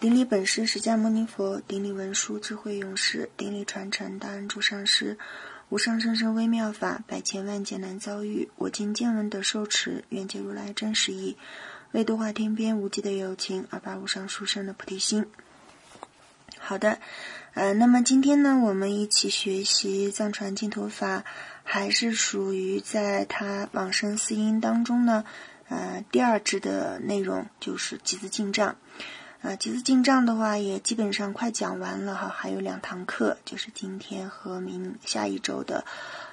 顶礼本师释迦牟尼佛，顶礼文殊智慧勇士，顶礼传承大恩诸上师，无上甚深微妙法，百千万劫难遭遇。我今见闻得受持，愿解如来真实义，为度化天边无际的有情，而发无上殊胜的菩提心。好的，那么今天呢，我们一起学习藏传净土法，还是属于在它往生四因当中呢，第二支的内容就是集资进藏。集资进藏的话也基本上快讲完了哈，还有2堂课，就是今天和下一周的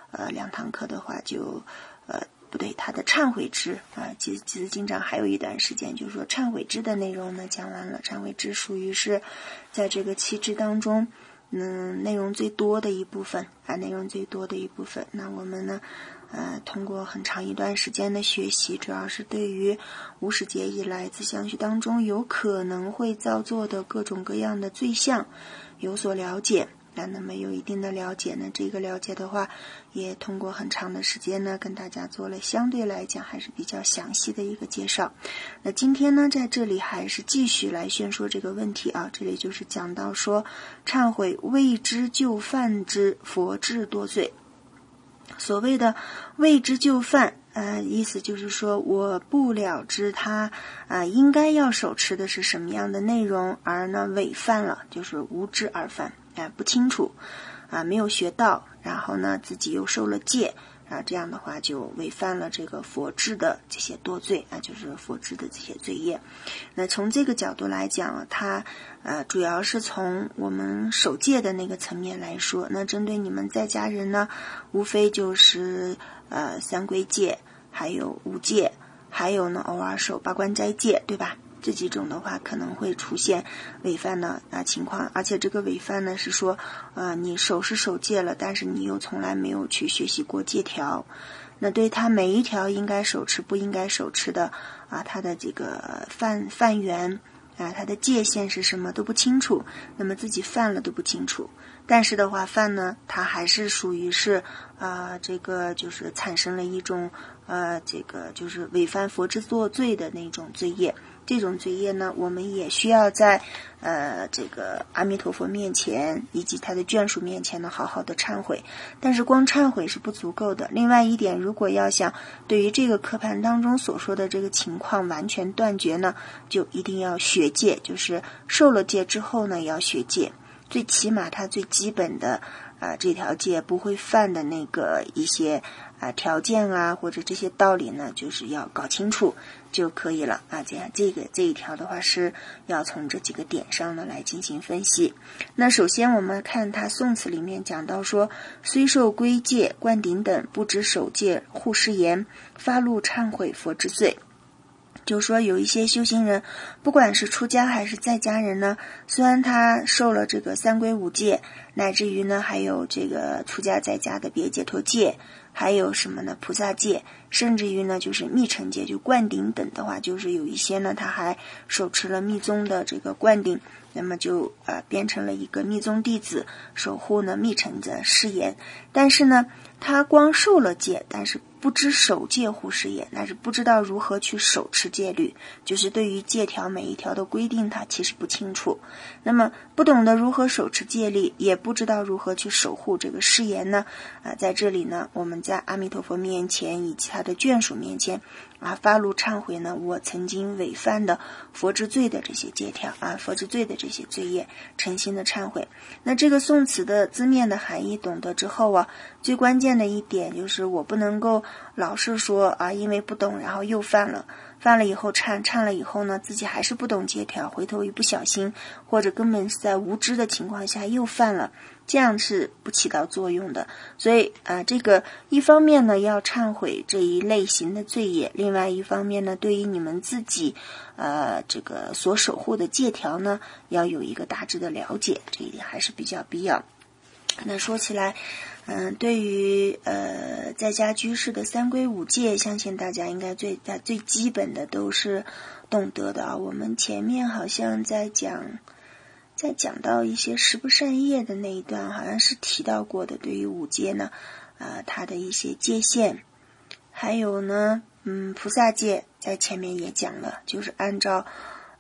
2堂课的话就不对，它的忏悔支集资进藏还有一段时间，就是说忏悔支的内容呢讲完了。忏悔支属于是在这个7支当中内容最多的一部分那我们呢通过很长一段时间的学习，主要是对于50劫以来自相续当中有可能会造作的各种各样的罪相有所了解。那么有一定的了解呢，这个了解的话也通过很长的时间呢跟大家做了相对来讲还是比较详细的一个介绍。那今天呢在这里还是继续来宣说这个问题啊，这里就是讲到说忏悔未知就犯之佛智多罪。所谓的未知就犯意思就是说我不了知他应该要手持的是什么样的内容，而呢违犯了，就是无知而犯不清楚没有学到，然后呢自己又受了戒这样的话就违犯了这个佛制的这些多罪就是佛制的这些罪业。那从这个角度来讲它主要是从我们守戒的那个层面来说，那针对你们在家人呢，无非就是三归戒，还有五戒，还有呢偶尔守八关斋戒，对吧？这几种的话可能会出现违犯的情况，而且这个违犯呢是说你守是守戒了，但是你又从来没有去学习过戒条，那对他每一条应该手持不应该手持的他的这个犯缘他的界限是什么都不清楚，那么自己犯了都不清楚，但是的话犯呢他还是属于是这个就是产生了一种这个就是违犯佛制作罪的那种罪业。这种罪业呢我们也需要在这个阿弥陀佛面前以及他的眷属面前呢好好的忏悔，但是光忏悔是不足够的。另外一点，如果要想对于这个课盘当中所说的这个情况完全断绝呢，就一定要学戒，就是受了戒之后呢要学戒，最起码他最基本的这条戒不会犯的那个一些条件或者这些道理呢就是要搞清楚就可以了这一条的话是要从这几个点上呢来进行分析。那首先我们看他宋词里面讲到说，虽受归戒灌顶等，不知守戒护誓言，发露忏悔佛之罪。就说有一些修行人不管是出家还是在家人呢，虽然他受了这个三归五戒，乃至于呢还有这个出家在家的别解脱戒，还有什么呢菩萨戒，甚至于呢就是密乘戒，就灌顶等的话，就是有一些呢他还手持了密宗的这个灌顶，那么就变成了一个密宗弟子，守护呢密乘的誓言。但是呢他光受了戒，但是不知守戒护誓言，那是不知道如何去手持戒律，就是对于戒条每一条的规定他其实不清楚，那么不懂得如何手持戒律，也不知道如何去守护这个誓言呢在这里呢我们在阿弥陀佛面前以及他的眷属面前发露忏悔呢我曾经违犯的佛之罪的这些戒条佛之罪的这些罪业，诚心的忏悔。那这个宋词的字面的含义懂得之后最关键的一点就是我不能够老是说因为不懂然后又犯了以后忏了以后呢自己还是不懂戒条，回头一不小心或者根本是在无知的情况下又犯了，这样是不起到作用的。所以这个一方面呢要忏悔这一类型的罪业，另外一方面呢对于你们自己这个所守护的戒条呢要有一个大致的了解，这一点还是比较必要。那说起来对于在家居士的三归五戒，相信大家应该最基本的都是懂得的我们前面好像在讲到一些十不善业的那一段好像是提到过的，对于五戒呢它的一些界限，还有呢菩萨戒在前面也讲了，就是按照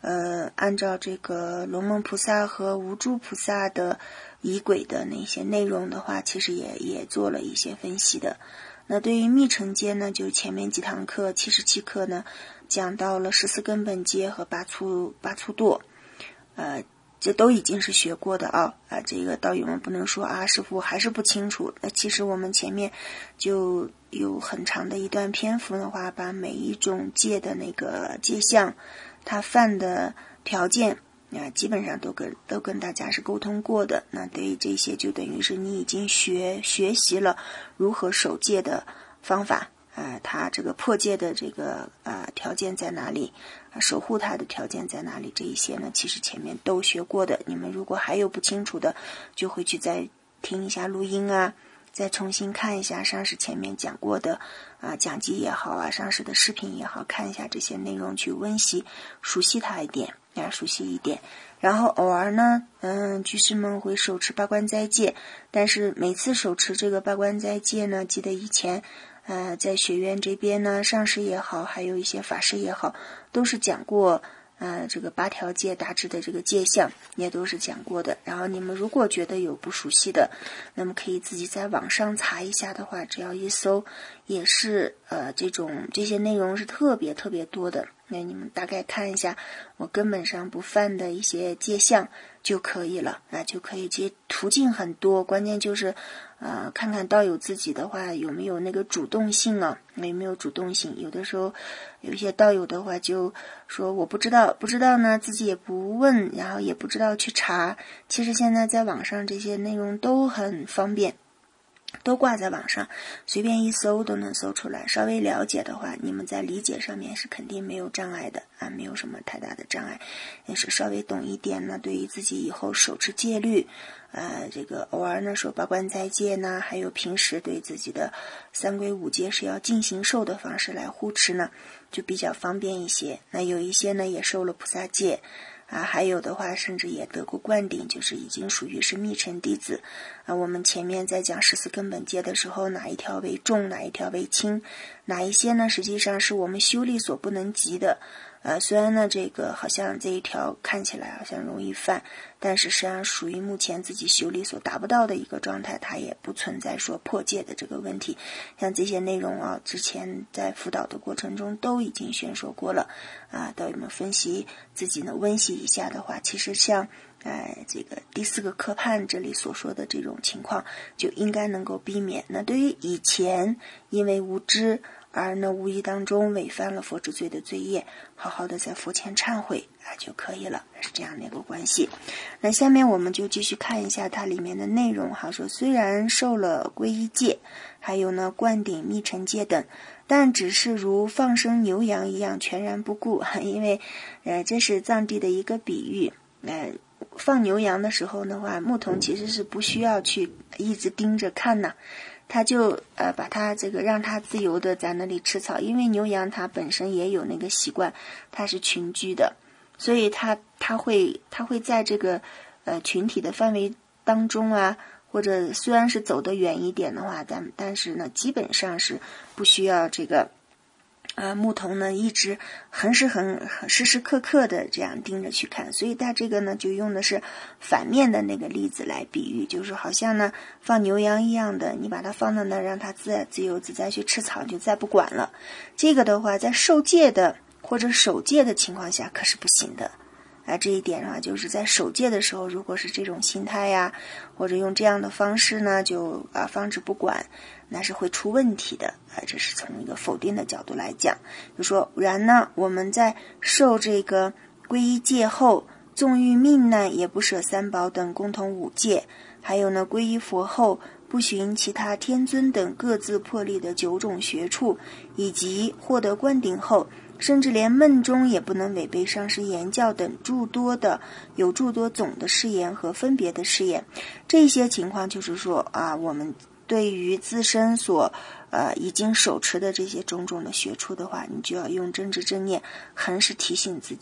按照这个龙梦菩萨和无著菩萨的仪轨的那些内容的话，其实也做了一些分析的。那对于密乘戒呢，就前面几堂课77课呢，讲到了14根本戒和八粗堕，这都已经是学过的啊，这个道友们不能说师父还是不清楚。其实我们前面就有很长的一段篇幅的话，把每一种戒的那个戒相，它犯的条件基本上都跟大家是沟通过的。那对于这些就等于是你已经学习了如何守戒的方法，它这个破戒的这个条件在哪里，守护它的条件在哪里，这一些呢其实前面都学过的。你们如果还有不清楚的，就回去再听一下录音再重新看一下上师前面讲过的讲记也好上师的视频也好，看一下这些内容去温习熟悉它一点熟悉一点。然后偶尔呢居士们会手持八关斋戒，但是每次手持这个八关斋戒呢，记得以前在学院这边呢，上师也好，还有一些法师也好，都是讲过这个8条戒大致的这个戒相也都是讲过的。然后你们如果觉得有不熟悉的，那么可以自己在网上查一下的话，只要一搜也是这些内容是特别特别多的。那你们大概看一下我根本上不犯的一些戒相就可以了，就可以。其实途径很多，关键就是看看道友自己的话有没有那个主动性有没有主动性。有的时候有一些道友的话就说我不知道呢，自己也不问，然后也不知道去查。其实现在在网上这些内容都很方便，都挂在网上，随便一搜都能搜出来。稍微了解的话，你们在理解上面是肯定没有障碍的没有什么太大的障碍。也是稍微懂一点呢，对于自己以后手持戒律这个偶尔呢守八关斋戒呢，还有平时对自己的三规五戒是要进行受的方式来护持呢，就比较方便一些。那有一些呢也受了菩萨戒还有的话甚至也得过灌顶，就是已经属于是密乘弟子我们前面在讲14根本戒的时候，哪一条为重，哪一条为轻，哪一些呢实际上是我们修力所不能及的虽然呢这个好像这一条看起来好像容易犯，但是实际上属于目前自己修力所达不到的一个状态，它也不存在说破戒的这个问题。像这些内容之前在辅导的过程中都已经宣说过了道友们分析自己呢温习一下的话，其实像这个第4个科判这里所说的这种情况就应该能够避免。那对于以前因为无知而呢无意当中违犯了佛之罪的罪业，好好的在佛前忏悔就可以了，是这样的一个关系。那下面我们就继续看一下它里面的内容说虽然受了皈依戒，还有呢灌顶密乘戒等，但只是如放生牛羊一样全然不顾因为这是藏地的一个比喻放牛羊的时候的话，牧童其实是不需要去一直盯着看他就把它这个让它自由的在那里吃草，因为牛羊它本身也有那个习惯，它是群居的，所以它会在这个群体的范围当中或者虽然是走得远一点的话，但是呢基本上是不需要这个牧童呢一直时时刻刻的这样盯着去看。所以他这个呢就用的是反面的那个例子来比喻，就是好像呢放牛羊一样的，你把它放到那让它自由自在去吃草，就再不管了。这个的话在受戒的或者守戒的情况下可是不行的这一点就是在守戒的时候，如果是这种心态或者用这样的方式呢就放置不管，那是会出问题的这是从一个否定的角度来讲。就说然呢我们在受这个皈依戒后，纵遇命难也不舍三宝等共同5戒，还有呢皈依佛后不循其他天尊等各自破例的9种学处，以及获得灌顶后甚至连梦中也不能违背上师言教等有诸多总的誓言和分别的誓言。这些情况就是说我们对于自身所已经手持的这些种种的学处的话，你就要用真知真念恒时提醒自己，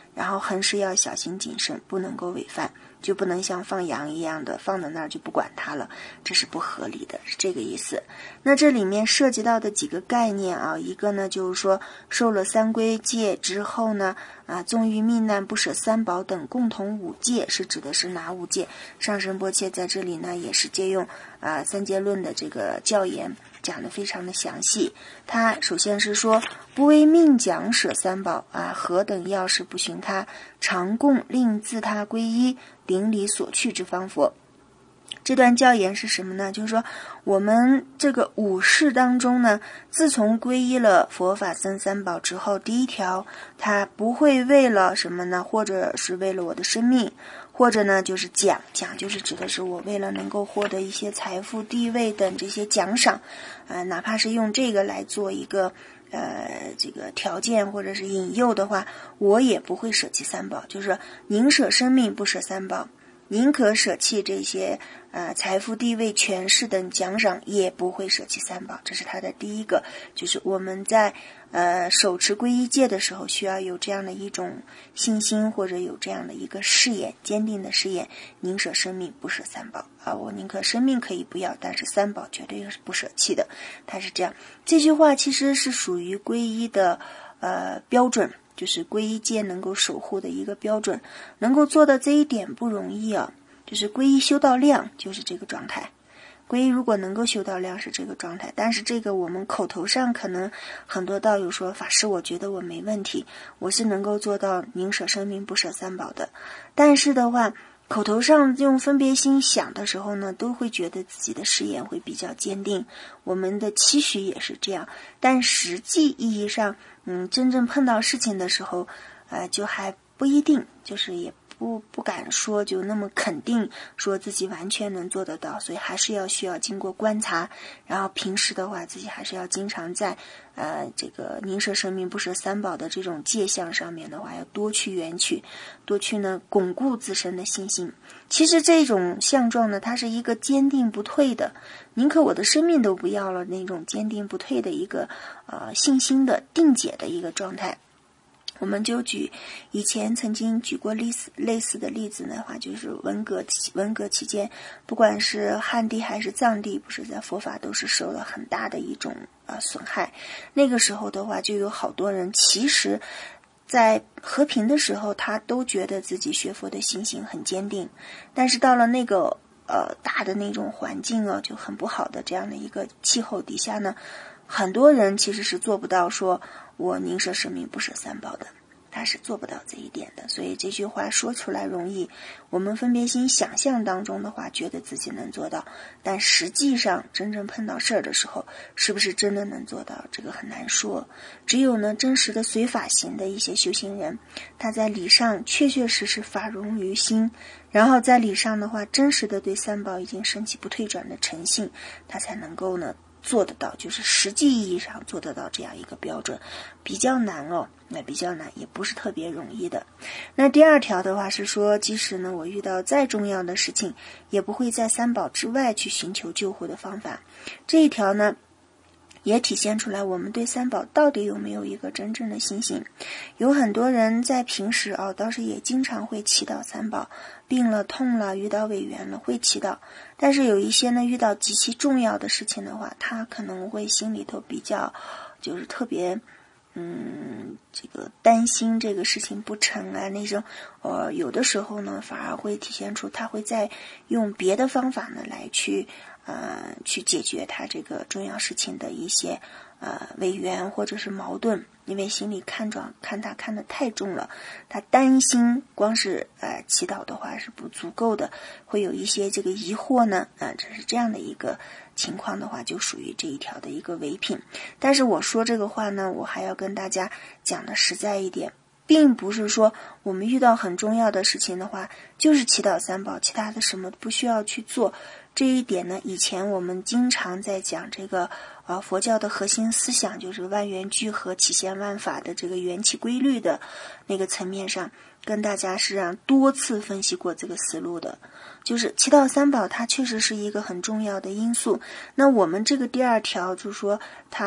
然后恒时要小心谨慎，不能够违犯，就不能像放羊一样的放在那儿就不管它了，这是不合理的，是这个意思。那这里面涉及到的几个概念啊，一个呢就是说受了三规戒之后呢，纵欲命难不舍三宝等共同五戒，是指的是哪五戒？上师波切在这里呢也是借用三戒论的这个教言，讲得非常的详细。他首先是说不为命讲舍三宝何等要事不循他，常供令自他归依，顶礼所去之方佛。这段教言是什么呢？就是说我们这个五事当中呢，自从皈依了佛法僧三宝之后，第一条他不会为了什么呢？或者是为了我的生命，或者呢就是讲就是指的是我为了能够获得一些财富地位等这些奖赏哪怕是用这个来做一个这个条件或者是引诱的话，我也不会舍弃三宝，就是宁舍生命不舍三宝，宁可舍弃这些财富地位权势等奖赏，也不会舍弃三宝。这是他的第一个，就是我们在手持皈依戒的时候需要有这样的一种信心，或者有这样的一个誓言，坚定的誓言，宁舍生命不舍三宝我宁可生命可以不要，但是三宝绝对是不舍弃的。他是这样，这句话其实是属于皈依的标准，就是皈依戒能够守护的一个标准，能够做到这一点不容易就是皈依修到量就是这个状态，皈依如果能够修到量是这个状态，但是这个我们口头上可能很多道友说法师我觉得我没问题，我是能够做到宁舍生命不舍三宝的，但是的话口头上用分别心想的时候呢，都会觉得自己的誓言会比较坚定，我们的期许也是这样，但实际意义上真正碰到事情的时候就还不一定，就是也不敢说就那么肯定说自己完全能做得到，所以还是需要经过观察，然后平时的话自己还是要经常在这个宁舍生命不舍三宝的这种戒相上面的话要多去缘取，多去呢巩固自身的信心。其实这种相状呢，它是一个坚定不退的，宁可我的生命都不要了那种坚定不退的一个信心的定解的一个状态。我们就以前曾经举过类似的例子的话，就是文革期间，不管是汉地还是藏地，不是在佛法都是受了很大的一种损害。那个时候的话，就有好多人其实在和平的时候，他都觉得自己学佛的信心很坚定，但是到了那个大的那种环境就很不好的这样的一个气候底下呢，很多人其实是做不到说我宁舍生命不舍三宝的，他是做不到这一点的。所以这句话说出来容易，我们分别心想象当中的话觉得自己能做到，但实际上真正碰到事儿的时候是不是真的能做到，这个很难说。只有呢真实的随法行的一些修行人，他在理上确实法融于心，然后在理上的话真实的对三宝已经升起不退转的诚信，他才能够呢做得到，就是实际意义上做得到这样一个标准，比较难那比较难，也不是特别容易的。那第二条的话是说，即使呢我遇到再重要的事情，也不会在三宝之外去寻求救护的方法。这一条呢也体现出来我们对三宝到底有没有一个真正的信心。有很多人在平时倒是也经常会祈祷三宝，病了痛了遇到违缘了会祈祷，但是有一些呢遇到极其重要的事情的话，他可能会心里头比较就是特别这个担心这个事情不成那种有的时候呢反而会体现出他会再用别的方法呢来去解决他这个重要事情的一些违缘或者是矛盾，因为心里看他看得太重了，他担心光是祈祷的话是不足够的，会有一些这个疑惑呢这是这样的一个情况的话，就属于这一条的一个违品。但是我说这个话呢，我还要跟大家讲的实在一点，并不是说我们遇到很重要的事情的话就是祈祷三宝，其他的什么不需要去做。这一点呢，以前我们经常在讲这个佛教的核心思想，就是万缘聚合起现万法的这个缘起规律的那个层面上，跟大家是多次分析过这个思路的。就是祈祷三宝它确实是一个很重要的因素。那我们这个第二条就是说它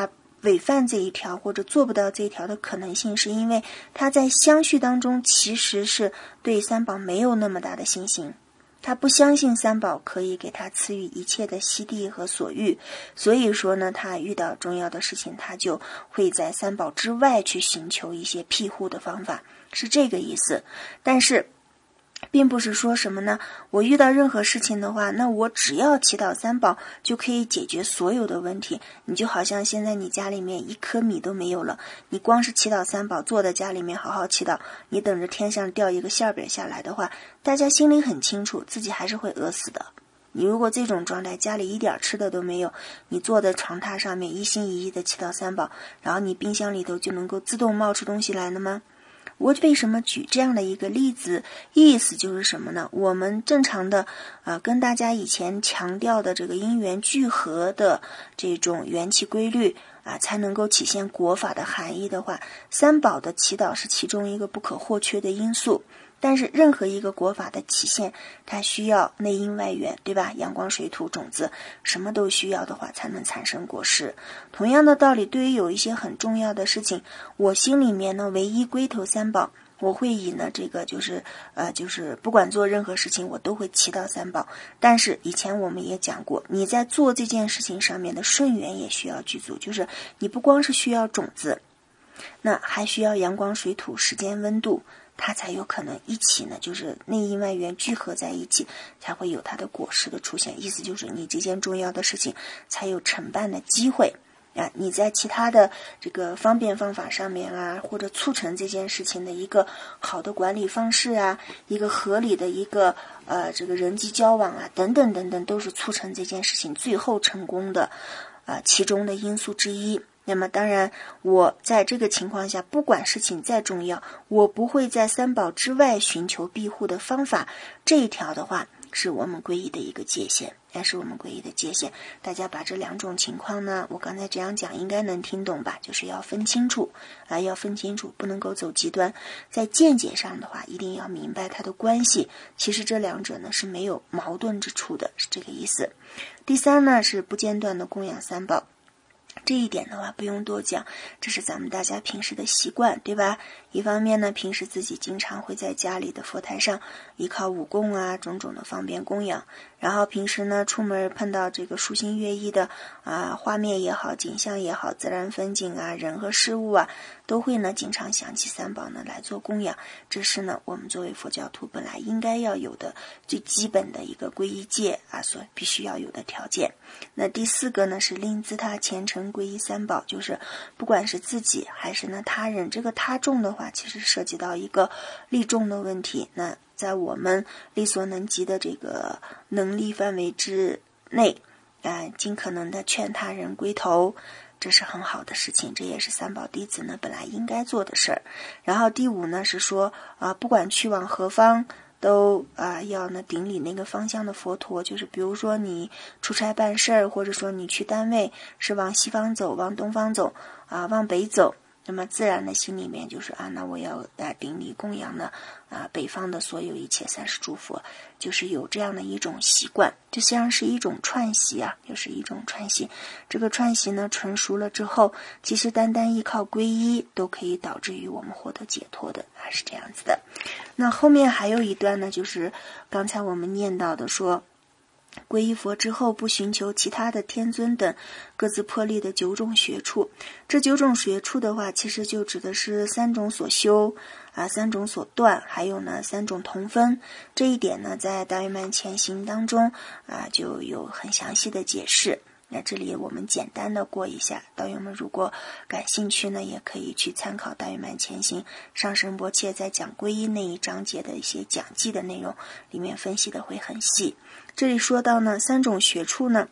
违犯这一条或者做不到这一条的可能性，是因为他在相续当中其实是对三宝没有那么大的信心，他不相信三宝可以给他赐予一切的悉地和所欲，所以说呢，他遇到重要的事情，他就会在三宝之外去寻求一些庇护的方法，是这个意思。但是并不是说什么呢，我遇到任何事情的话，那我只要祈祷三宝就可以解决所有的问题。你就好像现在你家里面一颗米都没有了，你光是祈祷三宝，坐在家里面好好祈祷，你等着天上掉一个馅饼下来的话，大家心里很清楚，自己还是会饿死的。你如果这种状态，家里一点吃的都没有，你坐在床榻上面一心一意的祈祷三宝，然后你冰箱里头就能够自动冒出东西来了吗？我为什么举这样的一个例子？意思就是什么呢？我们正常的跟大家以前强调的这个因缘聚合的这种元气规律才能够体现国法的含义的话，三宝的祈祷是其中一个不可或缺的因素。但是任何一个国法的体现，它需要内因外缘，对吧？阳光水土种子什么都需要的话，才能产生果实。同样的道理，对于有一些很重要的事情，我心里面呢唯一归头三宝，我会以呢这个就是不管做任何事情，我都会祈祷三宝。但是以前我们也讲过，你在做这件事情上面的顺缘也需要具足，就是你不光是需要种子，那还需要阳光水土时间温度，它才有可能一起呢，就是内因外缘聚合在一起，才会有它的果实的出现。意思就是你这件重要的事情才有承办的机会你在其他的这个方便方法上面或者促成这件事情的一个好的管理方式一个合理的一个这个人际交往等等等等，都是促成这件事情最后成功的其中的因素之一。那么当然，我在这个情况下，不管事情再重要，我不会在三宝之外寻求庇护的方法。这一条的话，是我们皈依的一个界限，是我们皈依的界限。大家把这两种情况呢，我刚才这样讲应该能听懂吧？就是要分清楚要分清楚，不能够走极端。在见解上的话，一定要明白它的关系。其实这两者呢是没有矛盾之处的，是这个意思。第三呢是不间断的供养三宝。这一点的话不用多讲，这是咱们大家平时的习惯，对吧？一方面呢，平时自己经常会在家里的佛台上依靠五供种种的方便供养，然后平时呢出门碰到这个舒心悦意的画面也好，景象也好，自然风景人和事物都会呢经常想起三宝呢来做供养。这是呢我们作为佛教徒本来应该要有的最基本的一个皈依戒所必须要有的条件。那第四个呢是令自他虔诚皈依三宝，就是不管是自己还是呢他人，这个他众的话其实涉及到一个利众的问题。那在我们力所能及的这个能力范围之内尽可能的劝他人归头，这是很好的事情，这也是三宝弟子呢本来应该做的事儿。然后第五呢是说不管去往何方，都要呢顶礼那个方向的佛陀，就是比如说你出差办事儿，或者说你去单位是往西方走，往东方走往北走，那么自然的心里面就是那我要顶礼供养呢北方的所有一切30诸佛，就是有这样的一种习惯，就像是一种串习就是一种串习。这个串习呢纯熟了之后，其实单单依靠皈依都可以导致于我们获得解脱的是这样子的。那后面还有一段呢，就是刚才我们念到的说，皈依佛之后，不寻求其他的天尊等各自破例的9种学处。这9种学处的话，其实就指的是3种所修3种所断，还有呢3种同分。这一点呢，在大圆满前行当中就有很详细的解释。那这里我们简单的过一下，道友们如果感兴趣呢，也可以去参考大圆满前行上师仁波切在讲皈依那一章节的一些讲记的内容，里面分析的会很细。这里说到呢3种学处呢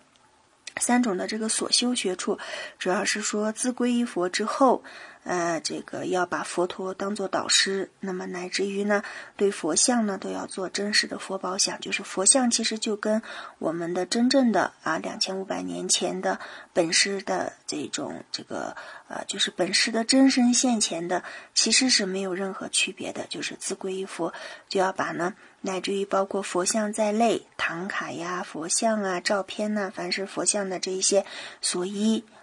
，3种的这个所修学处，主要是说自皈依佛之后这个要把佛陀当作导师，那么乃至于呢对佛像呢都要做真实的佛宝像，就是佛像其实就跟我们的真正的2500年前的本师的这种就是本师的真身现前的其实是没有任何区别的，就是自皈依佛就要把呢乃至于包括佛像在内，唐卡佛像照片凡是佛像的这一些所依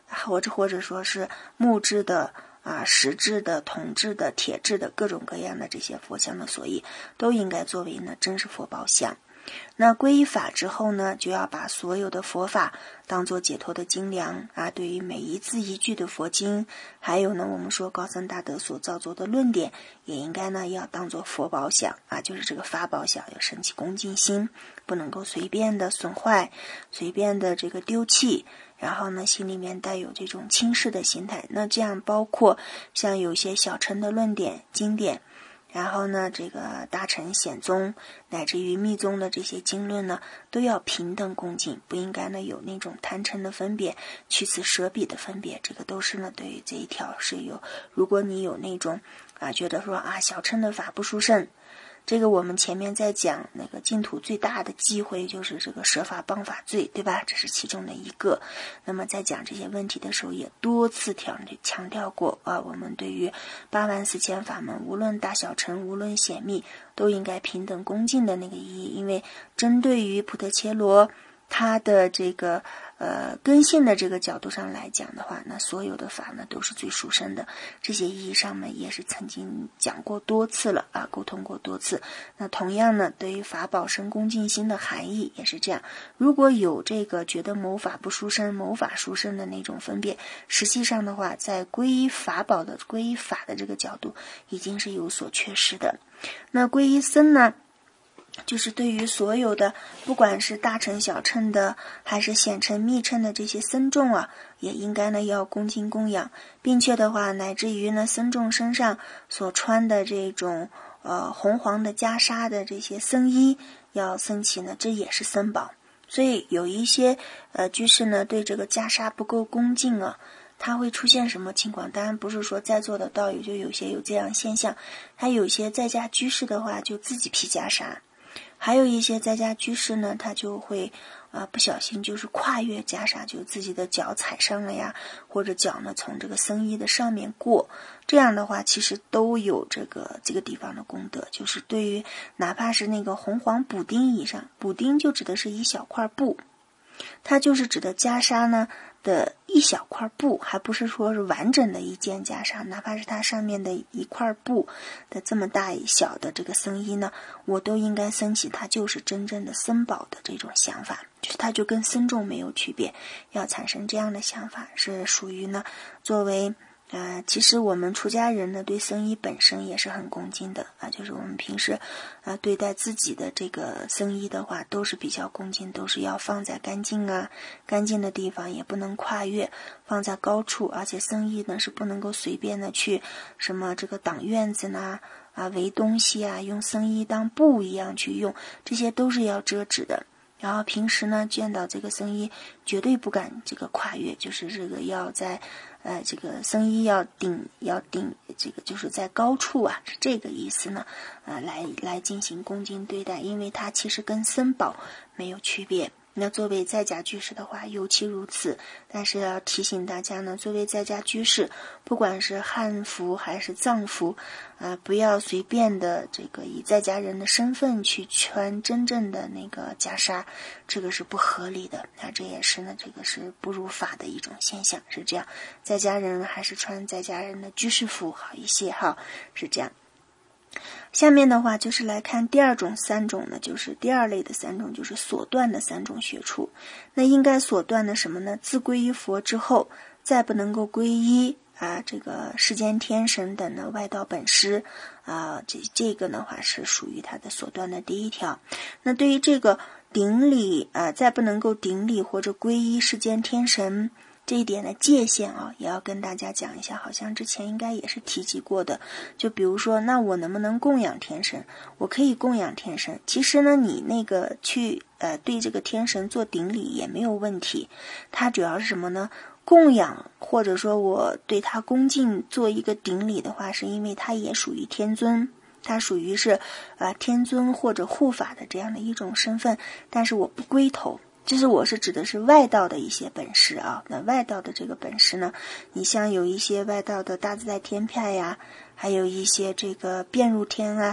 或者说是木质的石质的、铜制的、铁制的各种各样的这些佛像的所依，都应该作为呢真实佛宝像。那皈依法之后呢，就要把所有的佛法当作解脱的精粮对于每一字一句的佛经，还有呢我们说高僧大德所造作的论点，也应该呢要当作佛宝想就是这个法宝想，要升起恭敬心，不能够随便的损坏，随便的这个丢弃，然后呢心里面带有这种轻视的心态。那这样包括像有些小乘的论点经典，然后呢这个大乘显宗乃至于密宗的这些经论呢，都要平等恭敬，不应该呢有那种贪嗔的分别，去此舍彼的分别。这个都是呢对于这一条是有，如果你有那种觉得说小乘的法不殊胜，这个我们前面在讲那个净土最大的忌讳就是这个舍法谤法罪，对吧？这是其中的一个。那么在讲这些问题的时候，也多次强调过我们对于84000法门，无论大小乘，无论显密，都应该平等恭敬的那个意义。因为针对于普特伽罗它的这个根性的这个角度上来讲的话，那所有的法呢都是最殊胜的。这些意义上呢也是曾经讲过多次了沟通过多次。那同样呢，对于法宝生恭敬心的含义也是这样。如果有这个觉得某法不殊胜，某法殊胜的那种分别，实际上的话，在皈依法宝的皈依法的这个角度，已经是有所缺失的。那皈依僧呢，就是对于所有的不管是大乘小乘的还是显乘密乘的这些僧众也应该呢要恭敬供养，并且的话乃至于呢僧众身上所穿的这种红黄的袈裟的这些僧衣要升起呢，这也是僧宝。所以有一些居士呢对这个袈裟不够恭敬它会出现什么情况？当然不是说在座的道友就有些有这样现象，他有些在家居士的话就自己披袈裟，还有一些在家居士呢，他就会不小心就是跨越袈裟，就自己的脚踩上了呀，或者脚呢从这个僧衣的上面过，这样的话其实都有这个地方的功德。就是对于哪怕是那个红黄补丁以上，补丁就指的是一小块布，它就是指的袈裟呢的一小块布，还不是说是完整的一件袈裟，哪怕是它上面的一块布的这么大小的这个僧衣呢，我都应该升起它就是真正的僧宝的这种想法，就是它就跟僧众没有区别，要产生这样的想法，是属于呢作为其实我们出家人呢对僧衣本身也是很恭敬的就是我们平时对待自己的这个僧衣的话都是比较恭敬，都是要放在干净的地方，也不能跨越，放在高处，而且僧衣呢是不能够随便的去什么这个挡院子呢围东西用僧衣当布一样去用，这些都是要遮止的。然后平时呢见到这个僧衣绝对不敢这个跨越，就是这个要在这个僧衣要顶这个就是在高处是这个意思呢来进行恭敬对待，因为它其实跟僧宝没有区别。那作为在家居士的话尤其如此，但是要提醒大家呢，作为在家居士，不管是汉服还是藏服不要随便的这个以在家人的身份去穿真正的那个袈裟，这个是不合理的这也是呢这个是不如法的一种现象，是这样。在家人还是穿在家人的居士服好一些是这样。下面的话就是来看第二种3种呢，就是第二类的3种，就是所断的3种学处。那应该所断的什么呢？自皈依佛之后，再不能够皈依这个世间天神等的外道本师这个的话是属于他的所断的第一条。那对于这个顶礼再不能够顶礼或者皈依世间天神这一点的界限也要跟大家讲一下，好像之前应该也是提及过的。就比如说，那我能不能供养天神？我可以供养天神，其实呢你那个去对这个天神做顶礼也没有问题。它主要是什么呢？供养或者说我对他恭敬做一个顶礼的话，是因为他也属于天尊，它属于是天尊或者护法的这样的一种身份，但是我不归头，就是我是指的是外道的一些本事那外道的这个本事呢，你像有一些外道的大自在天派呀，还有一些这个遍入天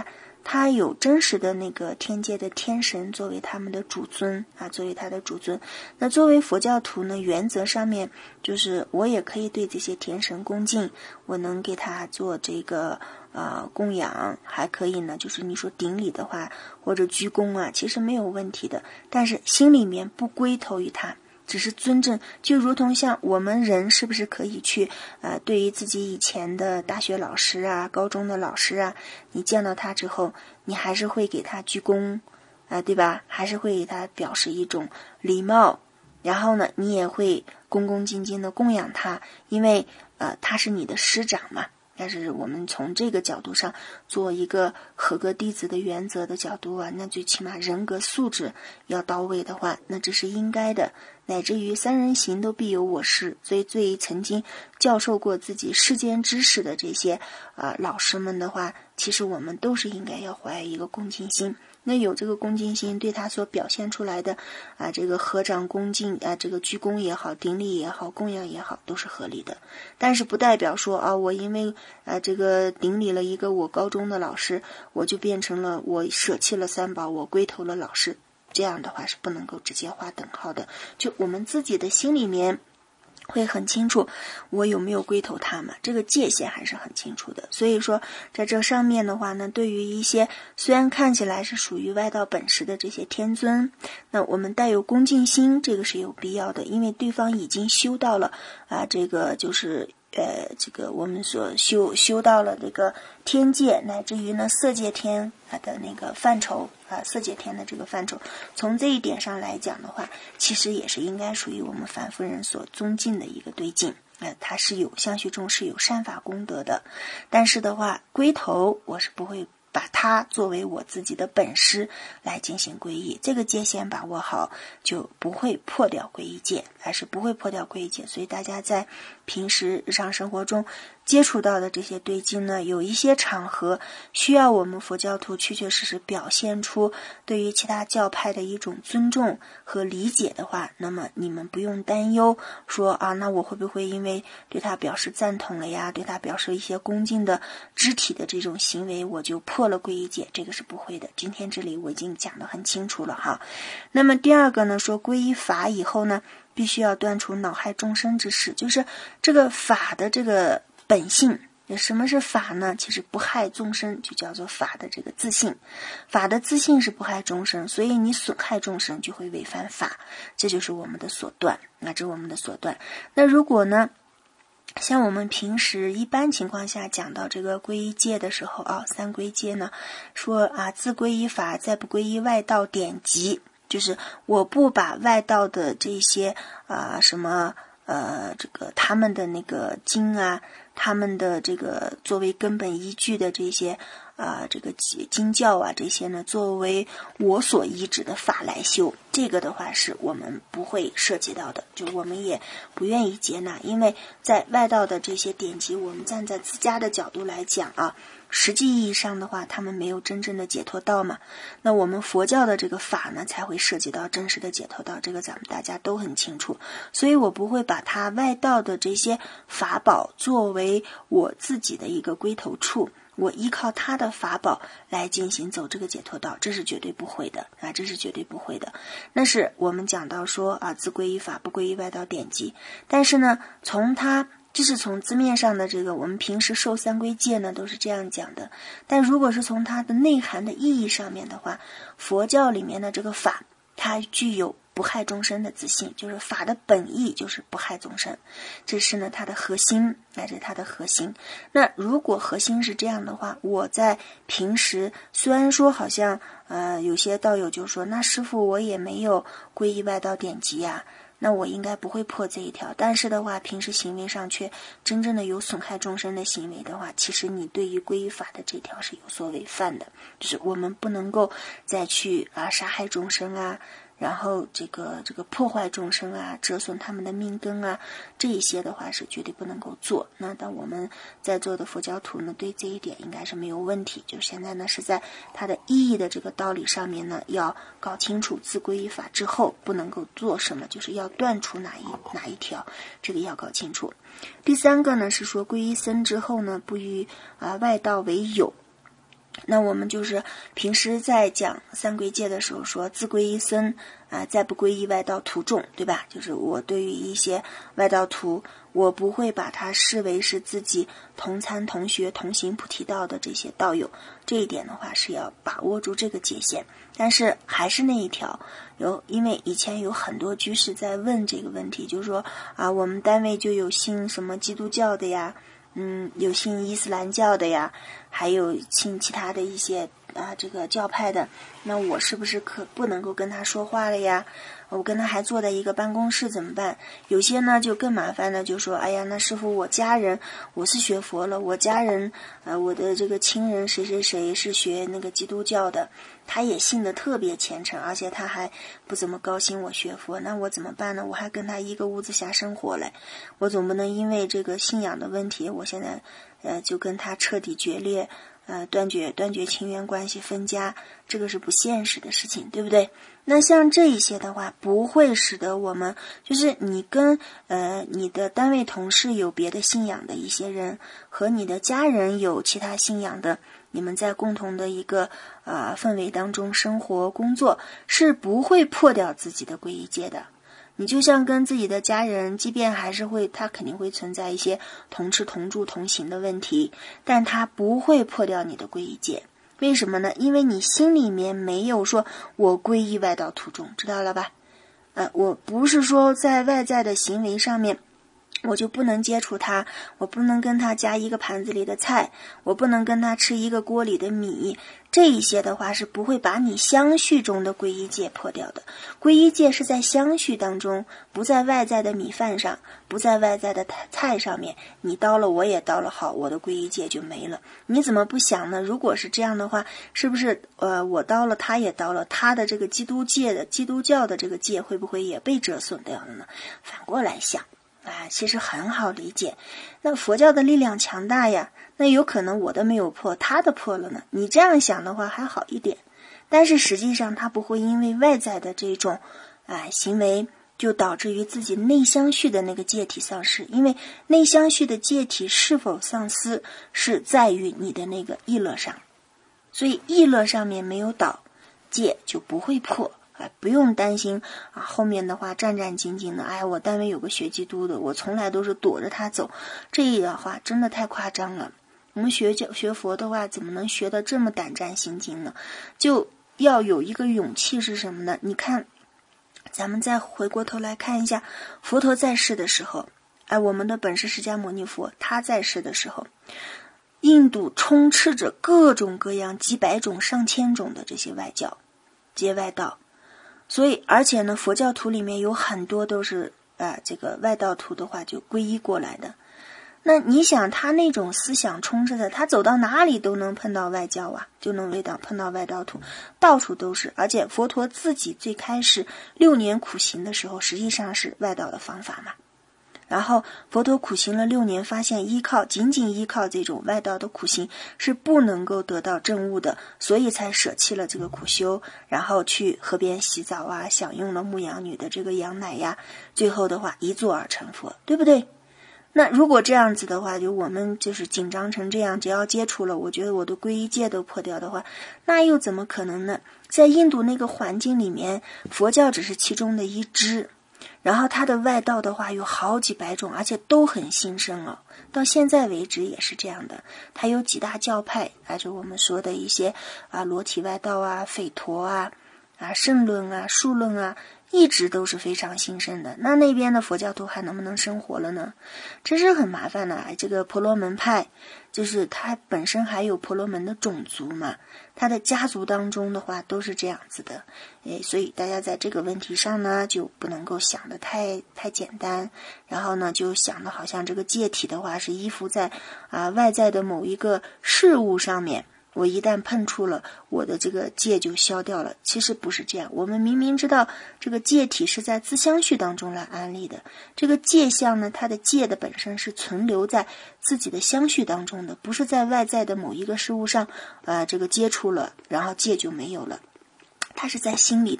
他有真实的那个天界的天神作为他们的主尊啊，作为他的主尊。那作为佛教徒呢，原则上面就是我也可以对这些天神恭敬，我能给他做这个供养，还可以呢，就是你说顶礼的话或者鞠躬啊，其实没有问题的，但是心里面不归投于他，只是尊正，就如同像我们人是不是可以去对于自己以前的大学老师啊、高中的老师啊，你见到他之后，你还是会给他鞠躬对吧？还是会给他表示一种礼貌，然后呢，你也会恭恭敬敬的供养他，因为他是你的师长嘛。但是我们从这个角度上做一个合格弟子的原则的角度啊，那最起码人格素质要到位的话，那这是应该的，乃至于三人行都必有我师。所以最曾经教授过自己世间知识的这些老师们的话，其实我们都是应该要怀一个恭敬心。那有这个恭敬心，对他所表现出来的这个合掌恭敬这个鞠躬也好，顶礼也好，供养也好，都是合理的。但是不代表说我因为这个顶礼了一个我高中的老师，我就变成了我舍弃了三宝，我归投了老师，这样的话是不能够直接划等号的。就我们自己的心里面会很清楚我有没有归投他们，这个界限还是很清楚的。所以说在这上面的话呢，对于一些虽然看起来是属于外道本师的这些天尊，那我们带有恭敬心，这个是有必要的，因为对方已经修到了这个就是这个我们所修到了这个天界，乃至于呢色界天的那个范畴色界天的这个范畴，从这一点上来讲的话，其实也是应该属于我们凡夫人所尊敬的一个对境。它是有相续中是有善法功德的，但是的话归头我是不会把它作为我自己的本师来进行皈依，这个界限把握好，就不会破掉皈依戒，还是不会破掉皈依戒。所以大家在平时日常生活中接触到的这些对境呢，有一些场合需要我们佛教徒确确实实表现出对于其他教派的一种尊重和理解的话，那么你们不用担忧说那我会不会因为对他表示赞同了呀，对他表示一些恭敬的肢体的这种行为，我就破了皈依戒，这个是不会的。今天这里我已经讲得很清楚了哈。那么第二个呢，说皈依法以后呢，必须要断除恼害众生之事，就是这个法的这个本性。什么是法呢？其实不害众生就叫做法的这个自性，法的自性是不害众生，所以你损害众生就会违反法，这就是我们的所断，这是我们的所断。那如果呢像我们平时一般情况下讲到这个皈依戒的时候三皈戒呢，说自皈依法，再不皈依外道典籍，就是我不把外道的这些什么这个他们的那个经他们的这个作为根本依据的这些这个经教这些呢，作为我所依止的法来修，这个的话是我们不会涉及到的，就我们也不愿意接纳，因为在外道的这些典籍，我们站在自家的角度来讲实际意义上的话，他们没有真正的解脱道嘛。那我们佛教的这个法呢，才会涉及到真实的解脱道，这个咱们大家都很清楚。所以我不会把它外道的这些法宝作为我自己的一个归头处，我依靠他的法宝来进行走这个解脱道，这是绝对不会的这是绝对不会的。那是我们讲到说自皈依法，不皈依外道典籍。但是呢，这是从字面上的这个我们平时受三皈戒呢都是这样讲的，但如果是从它的内涵的意义上面的话，佛教里面的这个法，它具有不害众生的自性，就是法的本意就是不害众生，这是呢它的核心，这是它的核心。那如果核心是这样的话，我在平时虽然说好像有些道友就说，那师父我也没有皈依外道典籍那我应该不会破这一条，但是的话平时行为上却真正的有损害众生的行为的话，其实你对于皈依法的这条是有所违犯的，就是我们不能够再去杀害众生然后这个破坏众生折损他们的命根这一些的话是绝对不能够做。那当我们在座的佛教徒呢，对这一点应该是没有问题，就现在呢是在它的意义的这个道理上面呢，要搞清楚自皈依法之后不能够做什么，就是要断除哪一条，这个要搞清楚。第三个呢是说皈依僧之后呢，不与外道为友。 那我们就是平时在讲三归戒的时候说自归一僧再不归一外道徒众，对吧？就是我对于一些外道徒，我不会把它视为是自己同参同学同行菩提道的这些道友，这一点的话是要把握住这个界限。但是还是那一条，因为以前有很多居士在问这个问题，就是说我们单位就有信什么基督教的呀，有信伊斯兰教的呀，还有信其他的一些这个教派的，那我是不是不能够跟他说话了呀？我跟他还坐在一个办公室怎么办？有些呢就更麻烦的，就说哎呀，那师父我家人我是学佛了，我家人我的这个亲人谁谁谁是学那个基督教的，他也信得特别虔诚，而且他还不怎么高兴我学佛，那我怎么办呢？我还跟他一个屋子下生活嘞，我总不能因为这个信仰的问题，我现在就跟他彻底决裂，断绝亲缘关系，分家，这个是不现实的事情，对不对？那像这一些的话，不会使得我们就是你跟你的单位同事有别的信仰的一些人，和你的家人有其他信仰的，你们在共同的一个氛围当中生活工作，是不会破掉自己的皈依戒的。你就像跟自己的家人，即便还是他肯定会存在一些同吃同住同行的问题，但他不会破掉你的皈依戒。为什么呢？因为你心里面没有说我皈依外道徒众，知道了吧？我不是说在外在的行为上面我就不能接触他，我不能跟他夹一个盘子里的菜，我不能跟他吃一个锅里的米，这一些的话是不会把你相续中的皈依戒破掉的。皈依戒是在相续当中，不在外在的米饭上，不在外在的菜上面，你叨了我也叨了，好，我的皈依戒就没了。你怎么不想呢？如果是这样的话，是不是我叨了他也叨了，他的这个基督教的这个戒会不会也被折损掉了呢？反过来想其实很好理解。那佛教的力量强大呀，那有可能我的没有破，他的破了呢。你这样想的话还好一点，但是实际上他不会因为外在的这种行为就导致于自己内相续的那个戒体丧失，因为内相续的戒体是否丧失是在于你的那个意乐上，所以意乐上面没有倒，戒就不会破。不用担心后面的话战战兢兢的，我单位有个学基督的，我从来都是躲着他走，这的话真的太夸张了。我们学佛的话怎么能学得这么胆战心惊呢？就要有一个勇气是什么呢？你看咱们再回过头来看一下佛陀在世的时候，我们的本师释迦牟尼佛他在世的时候，印度充斥着各种各样几百种上千种的这些外教这些外道，所以而且呢佛教徒里面有很多都是这个外道徒的话就皈依过来的。那你想他那种思想充斥的，他走到哪里都能碰到外教就能碰到外道徒，到处都是。而且佛陀自己最开始6年苦行的时候实际上是外道的方法嘛，然后佛陀苦行了6年，发现仅仅依靠这种外道的苦行是不能够得到证悟的，所以才舍弃了这个苦修，然后去河边洗澡享用了牧羊女的这个羊奶呀，最后的话一坐而成佛，对不对？那如果这样子的话，就我们就是紧张成这样，只要接触了，我觉得我的皈依戒都破掉的话，那又怎么可能呢？在印度那个环境里面，佛教只是其中的一支，然后它的外道的话有好几百种，而且都很兴盛到现在为止也是这样的。它有几大教派，就我们说的一些裸体外道吠陀圣论数论一直都是非常兴盛的。那边的佛教徒还能不能生活了呢？这是很麻烦的。这个婆罗门派就是它本身还有婆罗门的种族嘛，它的家族当中的话都是这样子的。所以大家在这个问题上呢就不能够想得太简单，然后呢就想的好像这个戒体的话是依附在外在的某一个事物上面，我一旦碰触了，我的这个戒就消掉了。其实不是这样，我们明明知道这个戒体是在自相续当中来安立的，这个戒相呢，它的戒的本身是存留在自己的相续当中的，不是在外在的某一个事物上这个接触了，然后戒就没有了，它是在心里头。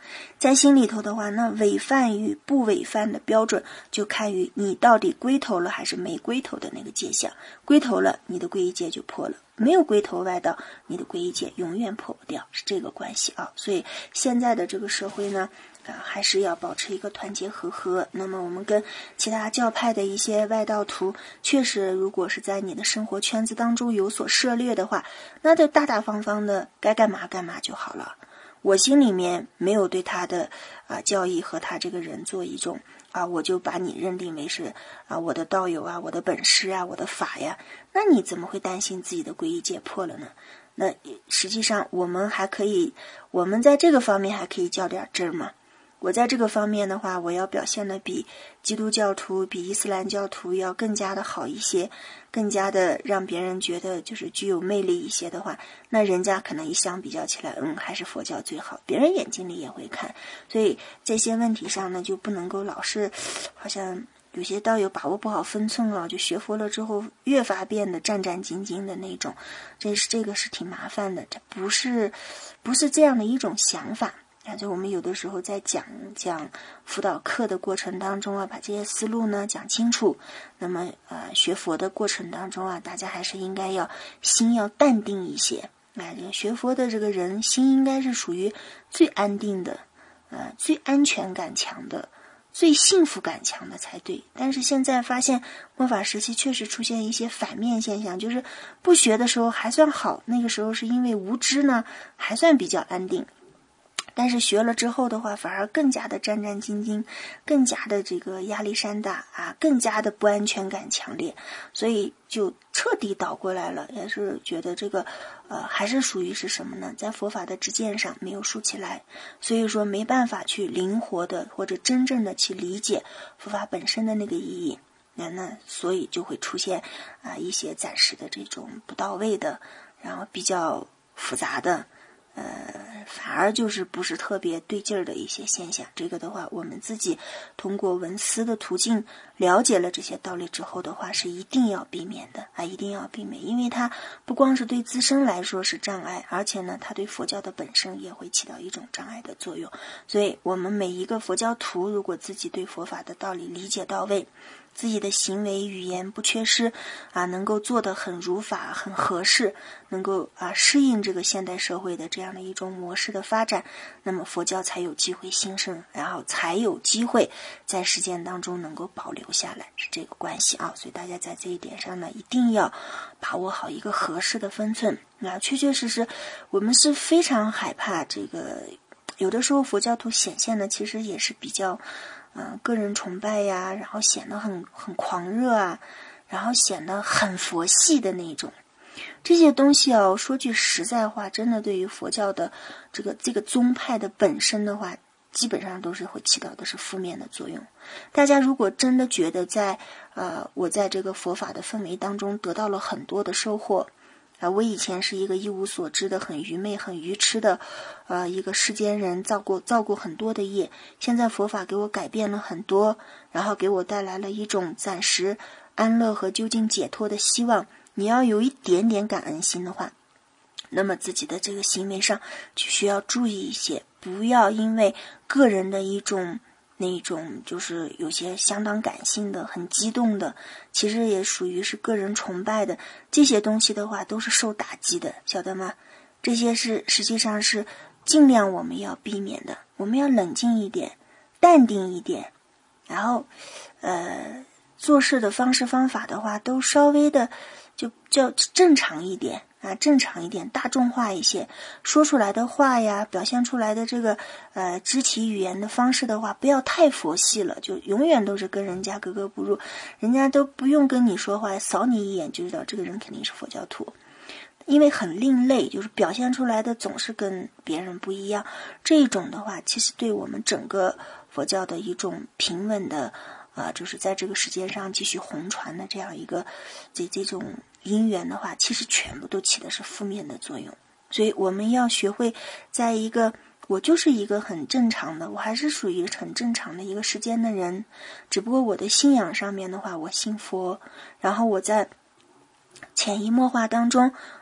在心里头的话，那违犯与不违犯的标准就看于你到底归头了还是没归头的那个界限。归头了，你的皈依戒就破了；没有归头外道，你的皈依戒永远破不掉，是这个关系啊。所以现在的这个社会呢，还是要保持一个团结和合。那么我们跟其他教派的一些外道徒，确实如果是在你的生活圈子当中有所涉猎的话，那就大大方方的该干嘛干嘛就好了。我心里面没有对他的教义和他这个人做一种我就把你认定为是我的道友我的本师我的法呀，那你怎么会担心自己的皈依戒破了呢？那实际上我们在这个方面还可以较点真嘛。我在这个方面的话，我要表现的比基督教徒、比伊斯兰教徒要更加的好一些，更加的让别人觉得就是具有魅力一些的话，那人家可能一相比较起来，还是佛教最好，别人眼睛里也会看。所以这些问题上呢，就不能够老是好像有些道友把握不好分寸了，就学佛了之后越发变得战战兢兢的那种，这个是挺麻烦的，这不是这样的一种想法。就我们有的时候在讲辅导课的过程当中把这些思路呢讲清楚。那么学佛的过程当中大家还是应该心要淡定一些。学佛的这个人心应该是属于最安定的，最安全感强的，最幸福感强的才对。但是现在发现末法时期确实出现一些反面现象，就是不学的时候还算好，那个时候是因为无知呢还算比较安定，但是学了之后的话，反而更加的战战兢兢，更加的这个压力山大更加的不安全感强烈，所以就彻底倒过来了。也是觉得这个还是属于是什么呢？在佛法的知见上没有竖起来，所以说没办法去灵活的或者真正的去理解佛法本身的那个意义。那所以就会出现一些暂时的这种不到位的，然后比较复杂的。反而就是不是特别对劲儿的一些现象。这个的话，我们自己通过闻思的途径了解了这些道理之后的话，是一定要避免的一定要避免，因为它不光是对自身来说是障碍，而且呢，它对佛教的本身也会起到一种障碍的作用。所以我们每一个佛教徒，如果自己对佛法的道理理解到位，自己的行为语言不缺失能够做得很如法很合适，能够适应这个现代社会的这样的一种模式的发展，那么佛教才有机会兴盛，然后才有机会在实践当中能够保留下来，是这个关系所以大家在这一点上呢，一定要把握好一个合适的分寸确确实实我们是非常害怕这个，有的时候佛教徒显现的其实也是比较个人崇拜呀，然后显得很狂热然后显得很佛系的那种。这些东西说句实在话，真的对于佛教的这个宗派的本身的话，基本上都是会起到的是负面的作用。大家如果真的觉得我在这个佛法的氛围当中得到了很多的收获我以前是一个一无所知的很愚昧很愚痴的一个世间人，造过很多的业，现在佛法给我改变了很多，然后给我带来了一种暂时安乐和究竟解脱的希望，你要有一点点感恩心的话，那么自己的这个行为上就需要注意一些，不要因为个人的那种就是有些相当感性的很激动的，其实也属于是个人崇拜的，这些东西的话都是受打击的，晓得吗？这些是实际上是尽量我们要避免的，我们要冷静一点，淡定一点，然后做事的方式方法的话都稍微的就叫正常一点正常一点，大众化一些，说出来的话呀，表现出来的这个肢体语言的方式的话，不要太佛系了，就永远都是跟人家格格不入，人家都不用跟你说话，扫你一眼就知道这个人肯定是佛教徒，因为很另类，就是表现出来的总是跟别人不一样，这种的话其实对我们整个佛教的一种平稳的就是在这个世界上继续红传的这样一个这种因缘的话，其实全部都起的是负面的作用。所以我们要学会在一个我就是一个很正常的，我还是属于很正常的一个世间的人，只不过我的信仰上面的话我信佛，然后我在潜移默化当中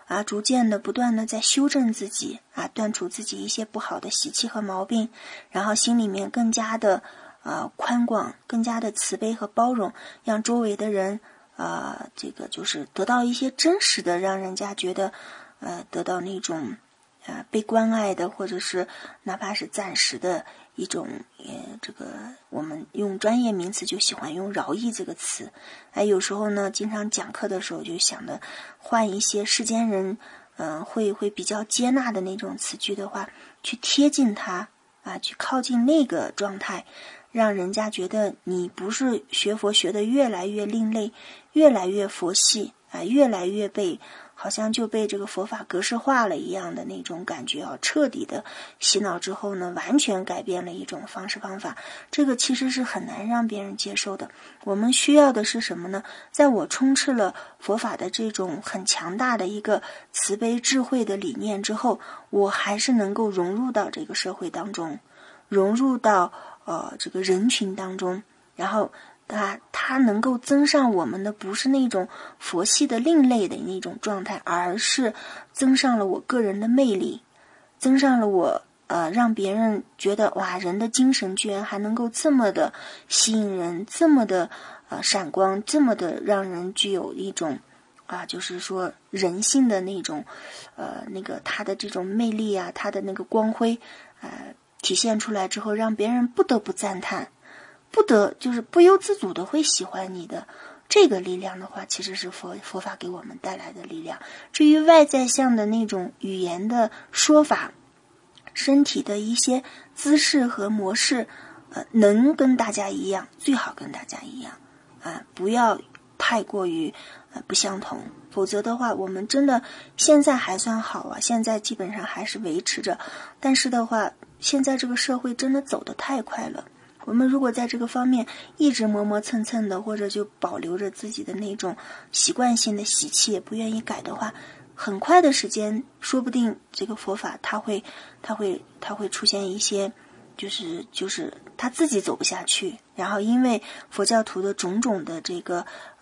逐渐的不断的在修正自己断除自己一些不好的习气和毛病，然后心里面更加的宽广，更加的慈悲和包容，让周围的人这个就是得到一些真实的，让人家觉得得到那种被关爱的，或者是哪怕是暂时的一种这个我们用专业名词就喜欢用饶益这个词。有时候呢经常讲课的时候就想的换一些世间人会比较接纳的那种词句的话，去贴近他去靠近那个状态，让人家觉得你不是学佛学得越来越另类，越来越佛系越来越好像就被这个佛法格式化了一样的那种感觉彻底的洗脑之后呢，完全改变了一种方式方法，这个其实是很难让别人接受的。我们需要的是什么呢？在我充斥了佛法的这种很强大的一个慈悲智慧的理念之后，我还是能够融入到这个社会当中，融入到这个人群当中，然后它能够增上我们的不是那种佛系的另类的那种状态，而是增上了我个人的魅力，增上了我让别人觉得哇，人的精神居然还能够这么的吸引人，这么的闪光，这么的让人具有一种就是说人性的那种那个他的这种魅力他的那个光辉体现出来之后，让别人不得不赞叹，就是不由自主的会喜欢你的这个力量的话，其实是佛法给我们带来的力量。至于外在向的那种语言的说法，身体的一些姿势和模式能跟大家一样，最好跟大家一样不要太过于不相同，否则的话我们真的现在还算好现在基本上还是维持着，但是的话现在这个社会真的走得太快了，我们如果在这个方面一直磨磨蹭蹭的，或者就保留着自己的那种习惯性的习气也不愿意改的话，很快的时间说不定这个佛法它会出现一些就是他自己走不下去，然后因为佛教徒的种种的这个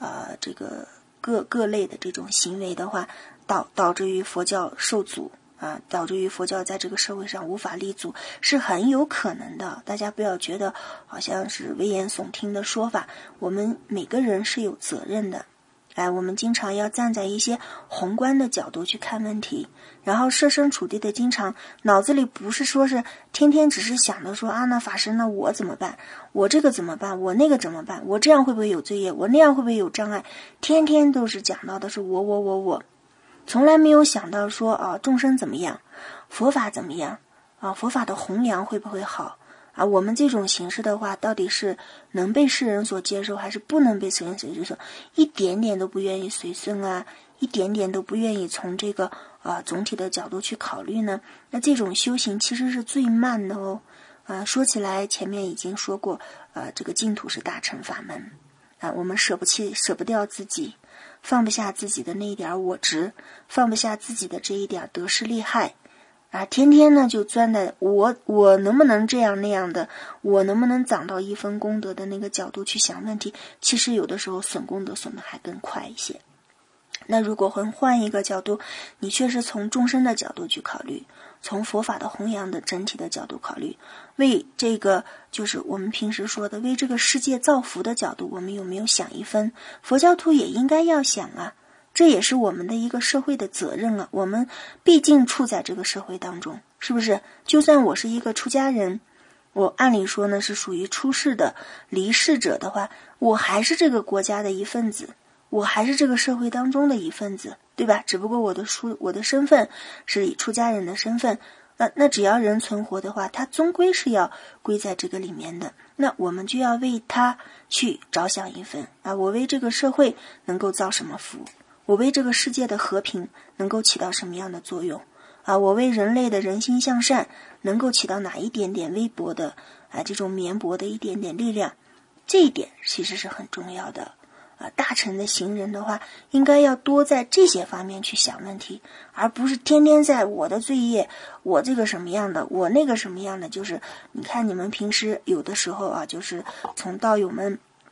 各类的这种行为的话，导致于佛教受阻导致于佛教在这个社会上无法立足，是很有可能的。大家不要觉得好像是危言耸听的说法，我们每个人是有责任的。我们经常要站在一些宏观的角度去看问题，然后设身处地的经常脑子里不是说是天天只是想着说那法师那我怎么办，我这个怎么办，我那个怎么办，我这样会不会有罪业，我那样会不会有障碍，天天都是讲到的是我，从来没有想到说众生怎么样，佛法怎么样佛法的弘扬会不会好我们这种形式的话到底是能被世人所接受还是不能被世人所接受，一点点都不愿意随顺一点点都不愿意从这个总体的角度去考虑呢，那这种修行其实是最慢的说起来前面已经说过这个净土是大乘法门我们舍不掉自己，放不下自己的那一点我执，放不下自己的这一点得失利害天天呢就钻在我能不能这样那样的，我能不能长到一分功德的那个角度去想问题，其实有的时候损功德损的还更快一些。那如果换一个角度，你却是从众生的角度去考虑，从佛法的弘扬的整体的角度考虑，为这个就是我们平时说的为这个世界造福的角度，我们有没有想一分？佛教徒也应该要想这也是我们的一个社会的责任我们毕竟处在这个社会当中，是不是？就算我是一个出家人，我按理说呢是属于出世的离世者的话，我还是这个国家的一份子，我还是这个社会当中的一份子，对吧？只不过我的身份是以出家人的身份，那只要人存活的话，他终归是要归在这个里面的，那我们就要为他去着想一份我为这个社会能够造什么福，我为这个世界的和平能够起到什么样的作用我为人类的人心向善能够起到哪一点点微薄的这种绵薄的一点点力量，这一点其实是很重要的大乘的行人的话应该要多在这些方面去想问题，而不是天天在我的罪业，我这个什么样的，我那个什么样的，就是你看你们平时有的时候就是从道友们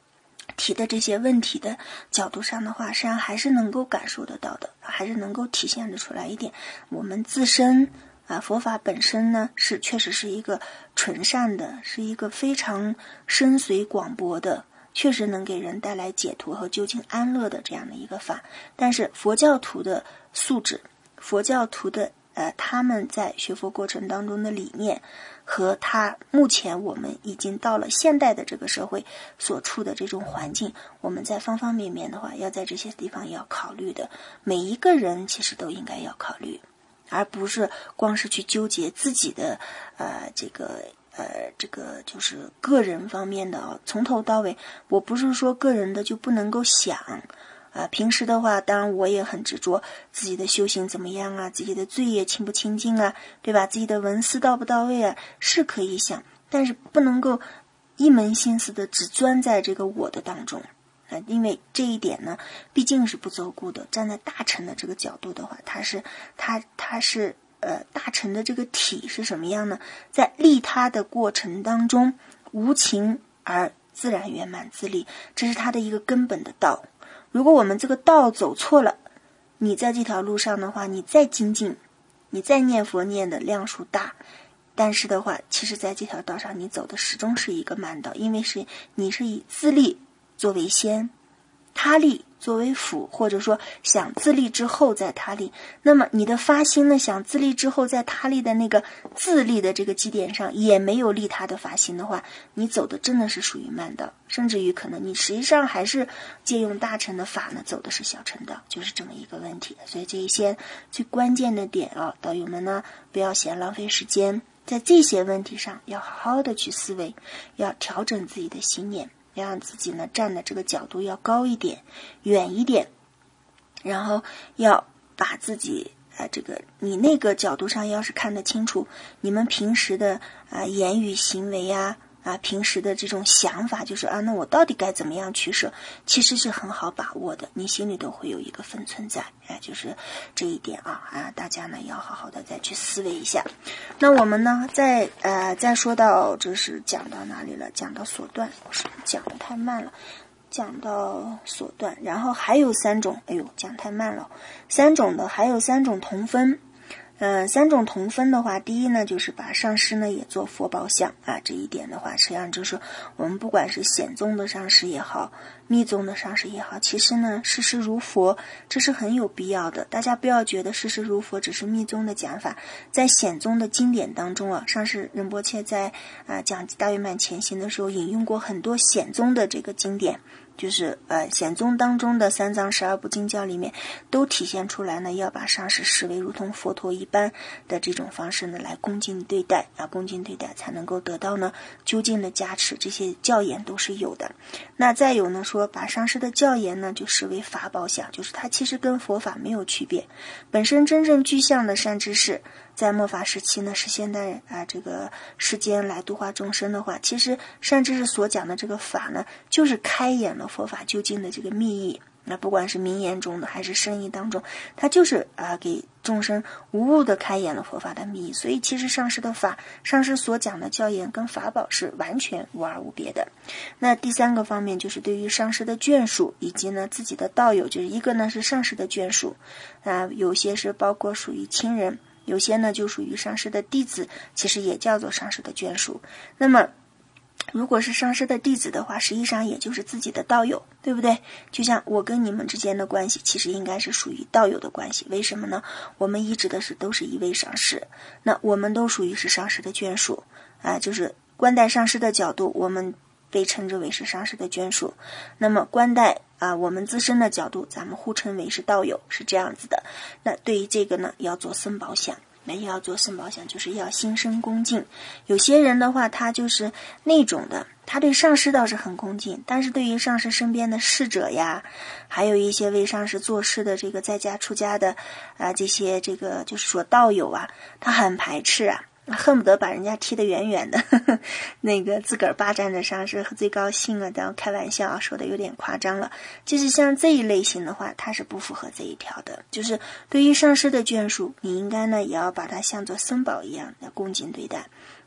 提的这些问题的角度上的话，实际上还是能够感受得到的，还是能够体现得出来一点。我们自身佛法本身呢确实是一个纯善的，是一个非常深邃广博的，确实能给人带来解脱和究竟安乐的这样的一个法。但是佛教徒的素质，佛教徒的他们在学佛过程当中的理念，和他目前我们已经到了现代的这个社会所处的这种环境，我们在方方面面的话，要在这些地方要考虑的，每一个人其实都应该要考虑，而不是光是去纠结自己的这个就是个人方面的从头到尾。我不是说个人的就不能够想平时的话，当然我也很执着自己的修行怎么样啊，自己的罪业清不清净啊，对吧？自己的文思到不到位啊，是可以想，但是不能够一门心思的只钻在这个我的当中因为这一点呢，毕竟是不走顾的。站在大乘的这个角度的话，它是大乘的这个体是什么样呢？在利他的过程当中，无情而自然圆满自利，这是它的一个根本的道。如果我们这个道走错了，你在这条路上的话，你再精进，你再念佛念的量数大，但是的话，其实在这条道上你走的始终是一个慢道，因为你是以自利作为先，他利作为辅，或者说想自利之后再他利。那么你的发心呢，想自利之后再他利的那个自利的这个基点上也没有利他的发心的话，你走的真的是属于慢道，甚至于可能你实际上还是借用大乘的法呢，走的是小乘道，就是这么一个问题。所以这一些最关键的点道友们呢，不要嫌浪费时间，在这些问题上要好好的去思维，要调整自己的心念，要让自己呢站的这个角度要高一点，远一点，然后要把自己你那个角度上要是看得清楚，你们平时的言语行为平时的这种想法，就是那我到底该怎么样取舍，其实是很好把握的，你心里都会有一个分寸在就是这一点大家呢要好好的再去思维一下。那我们呢再说到就是讲到哪里了，讲到所断，我是不是讲得太慢了，讲到所断，然后还有3种，讲太慢了，3种的还有3种同分。3种同分的话，第一呢就是把上师呢也做佛宝相这一点的话，实际上就是我们不管是显宗的上师也好，密宗的上师也好，其实呢事事如佛，这是很有必要的。大家不要觉得事事如佛只是密宗的讲法，在显宗的经典当中上师仁波切在讲大圆满前行的时候引用过很多显宗的这个经典，就是显宗当中的3藏12部经教里面都体现出来呢，要把上师视为如同佛陀一般的这种方式呢来恭敬对待恭敬对待才能够得到呢究竟的加持，这些教言都是有的。那再有呢说把上师的教言呢就视为法宝相，就是它其实跟佛法没有区别，本身真正具象的善知识在末法时期呢，是现代这个世间来度化众生的话，其实善知识所讲的这个法呢，就是开演了佛法究竟的这个密意。那不管是名言中的还是深意当中，它就是给众生无误的开演了佛法的密意。所以其实上师的法，上师所讲的教言跟法宝是完全无二无别的。那第3个方面就是对于上师的眷属以及呢自己的道友，就是一个呢是上师的眷属有些是包括属于亲人，有些呢就属于上师的弟子，其实也叫做上师的眷属。那么如果是上师的弟子的话，实际上也就是自己的道友，对不对？就像我跟你们之间的关系，其实应该是属于道友的关系。为什么呢？我们依止的是都是一位上师，那我们都属于是上师的眷属就是观待上师的角度，我们被称之为是上师的眷属。那么观待我们自身的角度，咱们互称为是道友，是这样子的。那对于这个呢，要做僧宝相。那要做僧宝相，就是要心生恭敬。有些人的话，他就是那种的，他对上师倒是很恭敬，但是对于上师身边的侍者呀，还有一些为上师做事的这个在家出家的这些这个就是说道友他很排斥恨不得把人家踢得远远的那个自个儿霸占着上师最高兴当然开玩笑说的有点夸张了。就是像这一类型的话，它是不符合这一条的。就是对于上师的眷属，你应该呢也要把它像做僧宝一样的恭敬对待。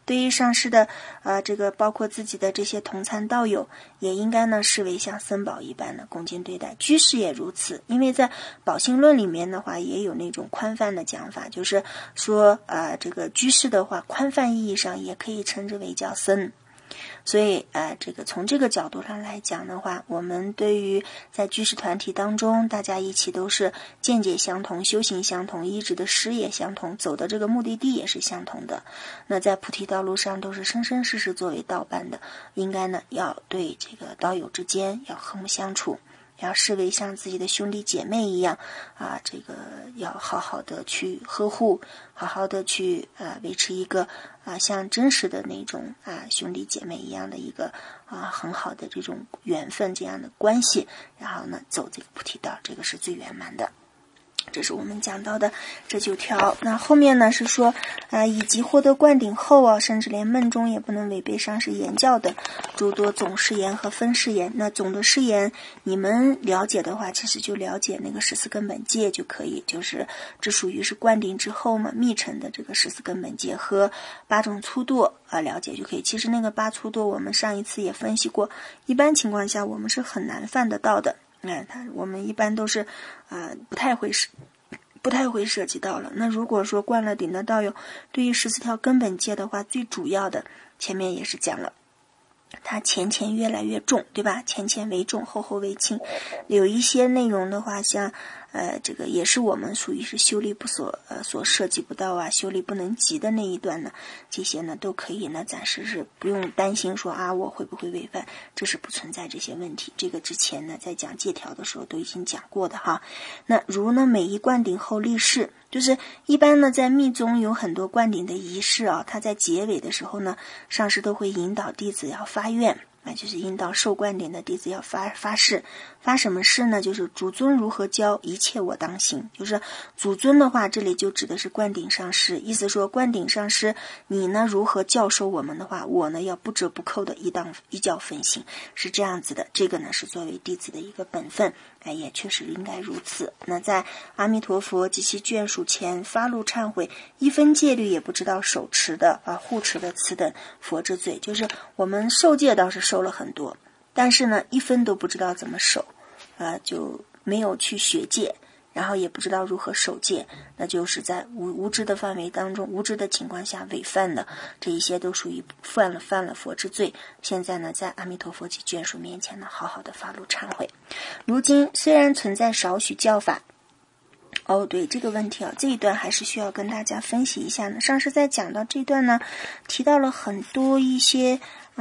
对于上师的这个包括自己的这些同参道友，也应该呢视为像僧宝一般的恭敬对待。居士也如此，因为在宝性论里面的话也有那种宽泛的讲法，就是说这个居士的话宽泛意义上也可以称之为叫僧。所以这个从这个角度上来讲的话，我们对于在居士团体当中，大家一起都是见解相同，修行相同，依止的师也相同，走的这个目的地也是相同的。那在菩提道路上都是生生世世作为道伴的，应该呢要对这个道友之间要和睦相处，要视为像自己的兄弟姐妹一样这个要好好的去呵护，好好的去维持一个像真实的那种兄弟姐妹一样的一个很好的这种缘分，这样的关系，然后呢走这个菩提道，这个是最圆满的。这是我们讲到的这9条。那后面呢是说以及获得灌顶后甚至连梦中也不能违背上师言教的诸多总誓言和分誓言。那总的誓言你们了解的话，其实就了解那个14根本戒就可以，就是这属于是灌顶之后嘛密成的这个14根本戒和8种粗堕了解就可以。其实那个8粗堕我们上一次也分析过，一般情况下我们是很难犯得到的。我们一般都是不太会涉及到了。那如果说灌了顶的道友，对于14条根本戒的话，最主要的前面也是讲了，它前越来越重，对吧？前为重，后为轻。有一些内容的话，像这个也是我们属于是修力所涉及不到修力不能及的那一段呢，这些呢都可以呢暂时是不用担心说我会不会违反，这是不存在这些问题。这个之前呢在讲戒条的时候都已经讲过的哈。那如呢每一灌顶后立誓，就是一般呢在密宗有很多灌顶的仪式它在结尾的时候呢，上师都会引导弟子要发愿，就是引导受灌顶的弟子要发誓。发什么誓呢？就是主尊如何教，一切我当行。就是主尊的话，这里就指的是灌顶上师，意思说灌顶上师你呢如何教授我们的话，我呢要不折不扣的依教奉行，是这样子的。这个呢是作为弟子的一个本分，也确实应该如此。那在阿弥陀佛及其眷属前发露忏悔，1分戒律也不知道手持的护持的此等佛之罪。就是我们受戒倒是受了很多，但是呢1分都不知道怎么守就没有去学戒，然后也不知道如何守戒，那就是在无知的范围当中，无知的情况下违犯的，这一些都属于犯了佛之罪。现在呢在阿弥陀佛及眷属面前呢好好的发露忏悔。如今虽然存在少许教法对这个问题这一段还是需要跟大家分析一下呢。上师在讲到这段呢提到了很多一些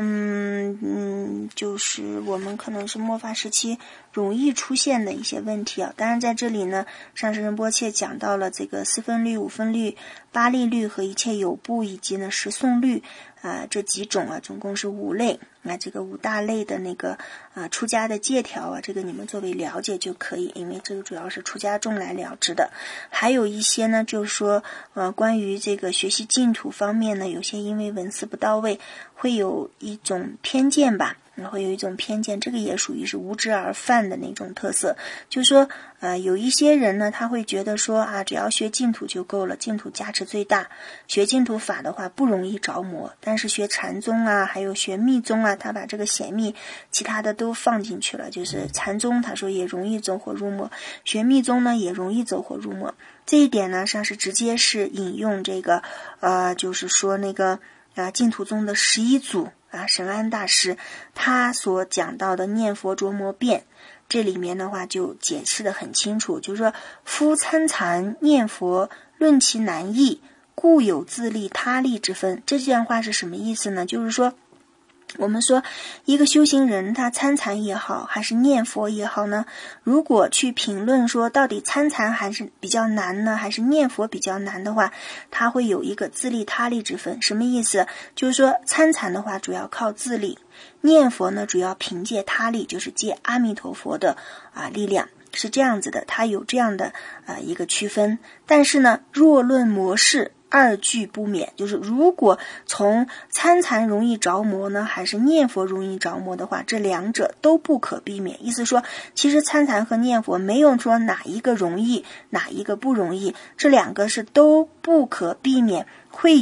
就是我们可能是末法时期容易出现的一些问题当然在这里呢上师仁波切讲到了这个4分律、5分律、8利律和一切有部以及呢10诵律这几种总共是5类。那这个5大类的那个出家的戒条这个你们作为了解就可以，因为这个主要是出家众来了知的。还有一些呢就是说关于这个学习净土方面呢，有些因为文思不到位会有一种偏见吧，会有一种偏见，这个也属于是无知而犯的那种特色。就是说有一些人呢他会觉得说只要学净土就够了，净土价值最大，学净土法的话不容易着魔，但是学禅宗还有学密宗他把这个显密其他的都放进去了，就是禅宗他说也容易走火入魔，学密宗呢也容易走火入魔。这一点呢上是直接是引用这个就是说那个净土宗的11祖神安大师他所讲到的念佛着魔辩，这里面的话就解释得很清楚，就是说夫参禅念佛论其难易，故有自利他利之分。这段话是什么意思呢？就是说我们说一个修行人他参禅也好还是念佛也好呢，如果去评论说到底参禅还是比较难呢还是念佛比较难的话，他会有一个自利他利之分。什么意思？就是说参禅的话主要靠自利，念佛呢主要凭借他力，就是借阿弥陀佛的力量，是这样子的，它有这样的一个区分。但是呢若论模式二句不免，就是如果从参禅容易着魔呢还是念佛容易着魔的话，这两者都不可避免。意思说其实参禅和念佛没有说哪一个容易哪一个不容易，这两个是都不可避免会有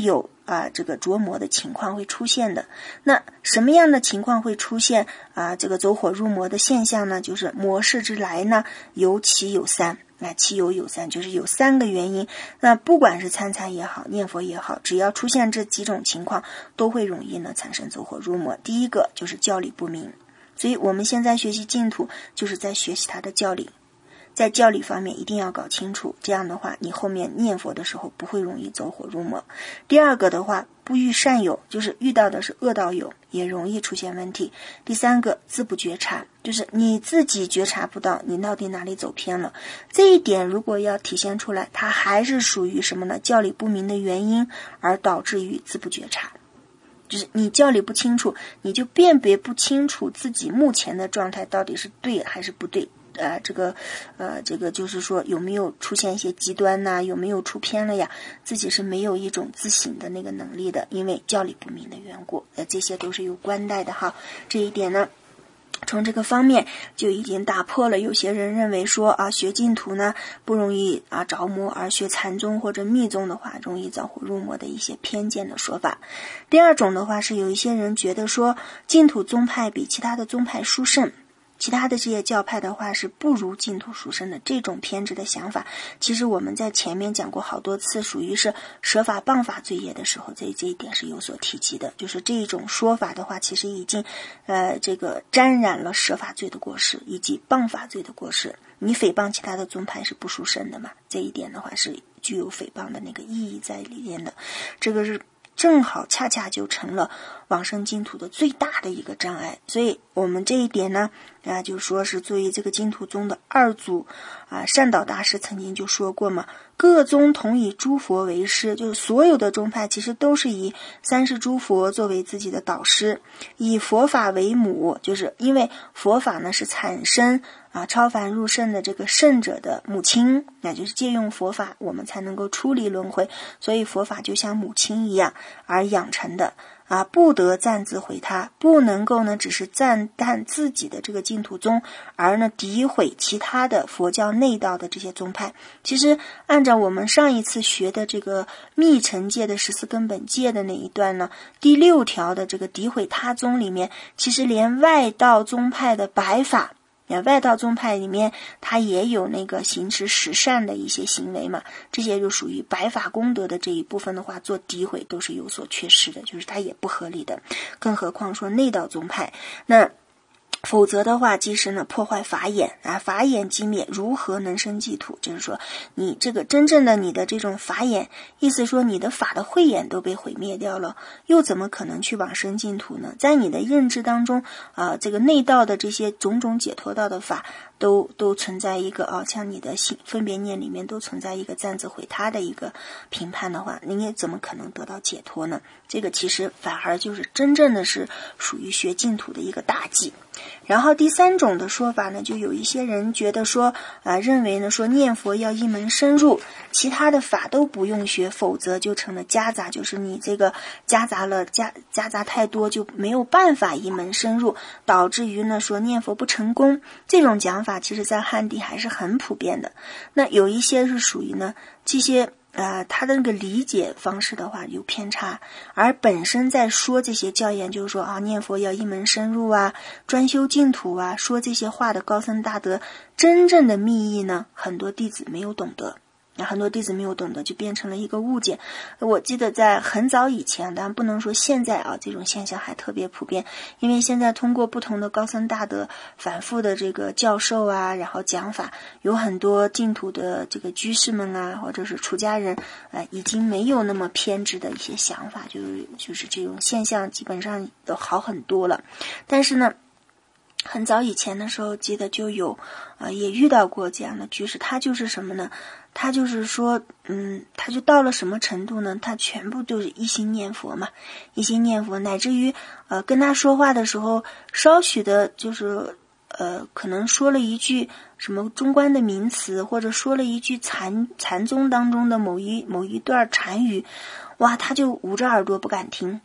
这个着魔的情况会出现的。那什么样的情况会出现这个走火入魔的现象呢？就是魔事之来呢，有起有散。其有三，就是有3个原因。那不管是参禅也好，念佛也好，只要出现这几种情况，都会容易呢产生走火入魔。第一个就是教理不明，所以我们现在学习净土，就是在学习它的教理。在教理方面一定要搞清楚，这样的话你后面念佛的时候不会容易走火入魔。第二个的话，不遇善友，就是遇到的是恶道友，也容易出现问题。第三个，自不觉察，就是你自己觉察不到你到底哪里走偏了。这一点如果要体现出来，它还是属于什么呢？教理不明的原因，而导致于自不觉察。就是你教理不清楚，你就辨别不清楚自己目前的状态到底是对还是不对。这个就是说有没有出现一些极端呐，有没有出偏了呀？自己是没有一种自省的那个能力的，因为教理不明的缘故，这些都是有关带的哈。这一点呢，从这个方面就已经打破了有些人认为说学净土呢不容易着魔，而学禅宗或者密宗的话容易走火入魔的一些偏见的说法。第二种的话是有一些人觉得说净土宗派比其他的宗派殊胜，其他的这些教派的话是不如净土殊胜的，这种偏执的想法，其实我们在前面讲过好多次，属于是舍法谤法罪业的时候，这一点是有所提及的。就是这种说法的话，其实已经这个沾染了舍法罪的过失以及谤法罪的过失。你诽谤其他的宗派是不殊胜的嘛？这一点的话是具有诽谤的那个意义在里面的，这个是正好恰恰就成了往生净土的最大的一个障碍。所以我们这一点呢就说是作为这个净土宗的二祖善导大师曾经就说过嘛，各宗同以诸佛为师，就是所有的宗派其实都是以三世诸佛作为自己的导师，以佛法为母，就是因为佛法呢是产生超凡入圣的这个圣者的母亲，那就是借用佛法我们才能够出离轮回，所以佛法就像母亲一样而养成的不得暂自毁他，不能够呢只是赞叹自己的这个净土宗，而呢诋毁其他的佛教内道的这些宗派。其实按照我们上一次学的这个密乘戒的14根本戒的那一段呢，第6条的这个诋毁他宗里面，其实连外道宗派的白法，外道宗派里面它也有那个行持十善的一些行为嘛，这些就属于白法功德的这一部分的话，做诋毁都是有所缺失的，就是它也不合理的。更何况说内道宗派，那否则的话即使呢破坏法眼法眼寂灭，如何能生净土？就是说你这个真正的你的这种法眼，意思说你的法的慧眼都被毁灭掉了，又怎么可能去往生净土呢？在你的认知当中这个内道的这些种种解脱道的法都存在一个像你的分别念里面都存在一个暂自毁他的一个评判的话，你也怎么可能得到解脱呢？这个其实反而就是真正的是属于学净土的一个大忌。然后第3种的说法呢，就有一些人觉得说认为呢说念佛要一门深入，其他的法都不用学，否则就成了夹杂，就是你这个夹杂太多，就没有办法一门深入，导致于呢说念佛不成功。这种讲法其实在汉地还是很普遍的。那有一些是属于呢这些他的那个理解方式的话有偏差，而本身在说这些教言，就是说念佛要一门深入专修净土说这些话的高僧大德，真正的密意呢，很多弟子没有懂得。很多弟子没有懂得，就变成了一个误解。我记得在很早以前，当然不能说现在这种现象还特别普遍，因为现在通过不同的高僧大德反复的这个教授然后讲法，有很多净土的这个居士们或者是出家人已经没有那么偏执的一些想法，就是这种现象基本上都好很多了。但是呢很早以前的时候，记得就有也遇到过这样的居士，他就是什么呢？他就是说他就到了什么程度呢？他全部都是一心念佛嘛，一心念佛，乃至于跟他说话的时候，稍许的就是可能说了一句什么中观的名词，或者说了一句禅宗当中的某一段禅语，他就捂着耳朵不敢听。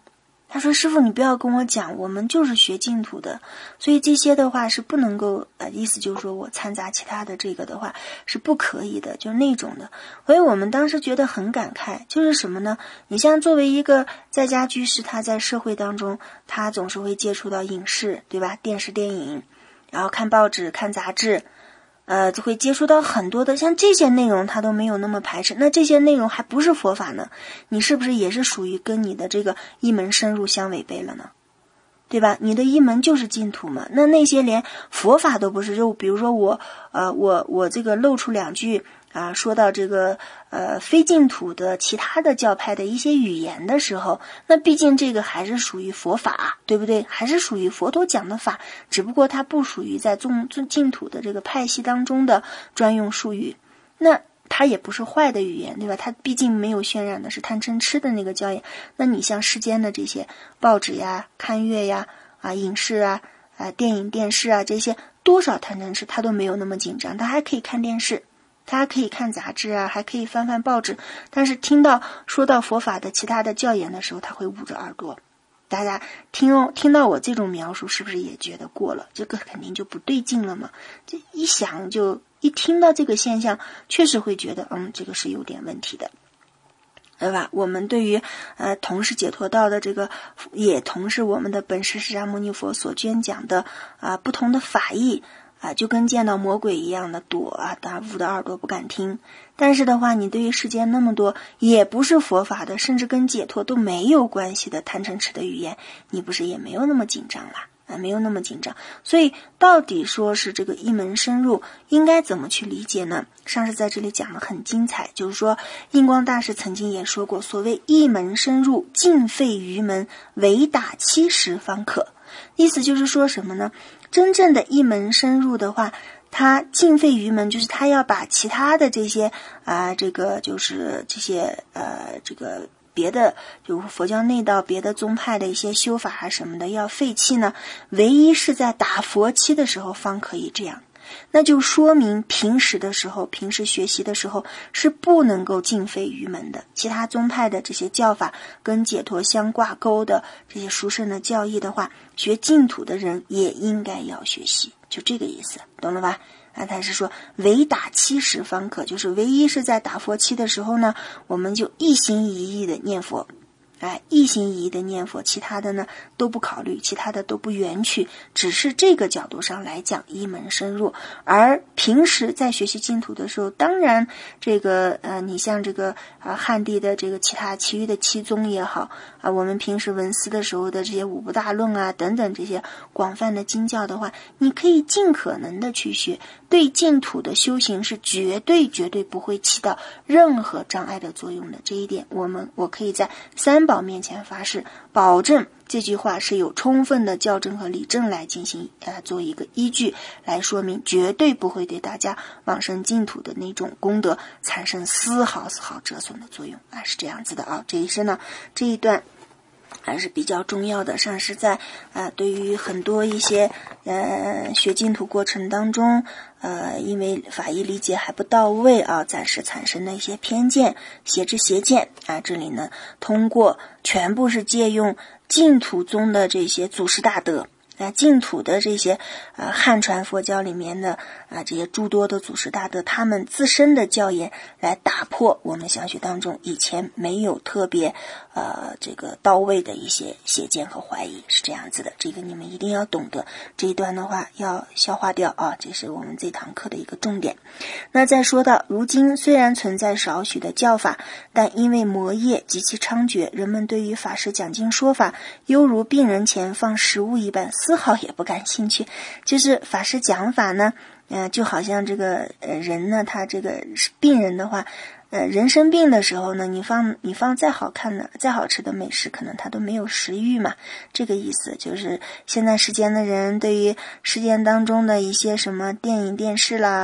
他说师父你不要跟我讲，我们就是学净土的，所以这些的话是不能够意思就是说我掺杂其他的这个的话是不可以的，就是那种的。所以我们当时觉得很感慨，就是什么呢？你像作为一个在家居士，他在社会当中他总是会接触到影视，对吧？电视电影，然后看报纸看杂志，就会接触到很多的像这些内容他都没有那么排斥，那这些内容还不是佛法呢，你是不是也是属于跟你的这个一门深入相违背了呢？对吧？你的一门就是净土嘛，那些连佛法都不是，就比如说我这个露出两句说到这个非净土的其他的教派的一些语言的时候，那毕竟这个还是属于佛法，对不对？还是属于佛陀讲的法，只不过它不属于在净土的这个派系当中的专用术语，那它也不是坏的语言，对吧？它毕竟没有渲染的是贪嗔痴的那个教言。那你像世间的这些报纸呀、刊阅呀、影视电影电视这些多少贪嗔痴它都没有那么紧张，它还可以看电视，他还可以看杂志还可以翻翻报纸，但是说到佛法的其他的教言的时候，他会捂着耳朵。大家听到我这种描述，是不是也觉得过了？这个肯定就不对劲了嘛。这一想一听到这个现象，确实会觉得这个是有点问题的，对吧？我们对于同是解脱道的这个，也同是我们的本师释迦牟尼佛所宣讲的不同的法义就跟见到魔鬼一样的躲捂的耳朵不敢听。但是的话，你对于世间那么多也不是佛法的，甚至跟解脱都没有关系的贪嗔痴的语言，你不是也没有那么紧张啦？没有那么紧张。所以到底说是这个一门深入应该怎么去理解呢？上师在这里讲的很精彩，就是说印光大师曾经也说过，所谓一门深入，尽废余门，唯打70方可。意思就是说什么呢？真正的一门深入的话，他尽废余门，就是他要把其他的这些这个就是这些这个别的，就佛教内道别的宗派的一些修法什么的要废弃呢，唯一是在打佛七的时候方可以这样。那就说明平时学习的时候是不能够尽废余门的。其他宗派的这些教法跟解脱相挂钩的这些殊胜的教义的话，学净土的人也应该要学习，就这个意思，懂了吧？他是说唯打70方可，就是唯一是在打佛七的时候呢，我们就一心一意的念佛，一心一意的念佛，其他的呢都不考虑，其他的都不缘去，只是这个角度上来讲一门深入。而平时在学习净土的时候，当然这个你像这个汉地的这个其余的七宗也好我们平时闻思的时候的这些五部大论等等这些广泛的经教的话，你可以尽可能的去学，对净土的修行是绝对不会起到任何障碍的作用的。这一点我可以在三宝面前发誓，保证这句话是有充分的教证和理证来进行做一个依据来说明，绝对不会对大家往生净土的那种功德产生丝毫折损的作用是这样子的这一是呢这一段还是比较重要的。上师在对于很多一些学净土过程当中因为法义理解还不到位暂时产生的一些偏见邪见这里呢通过全部是借用净土宗的这些祖师大德净土的这些汉传佛教里面的这些诸多的祖师大德，他们自身的教言来打破我们详学当中以前没有特别这个到位的一些邪见和怀疑，是这样子的。这个你们一定要懂得，这一段的话要消化掉这是我们这堂课的一个重点。那再说到如今虽然存在少许的教法，但因为魔业极其猖獗，人们对于法师讲经说法犹如病人前放食物一般，丝毫也不感兴趣。就是法师讲法呢就好像这个人呢，他这个病人的话人生病的时候呢，你放再好看的再好吃的美食，可能他都没有食欲嘛。这个意思就是现在世间的人对于世间当中的一些什么电影电视啦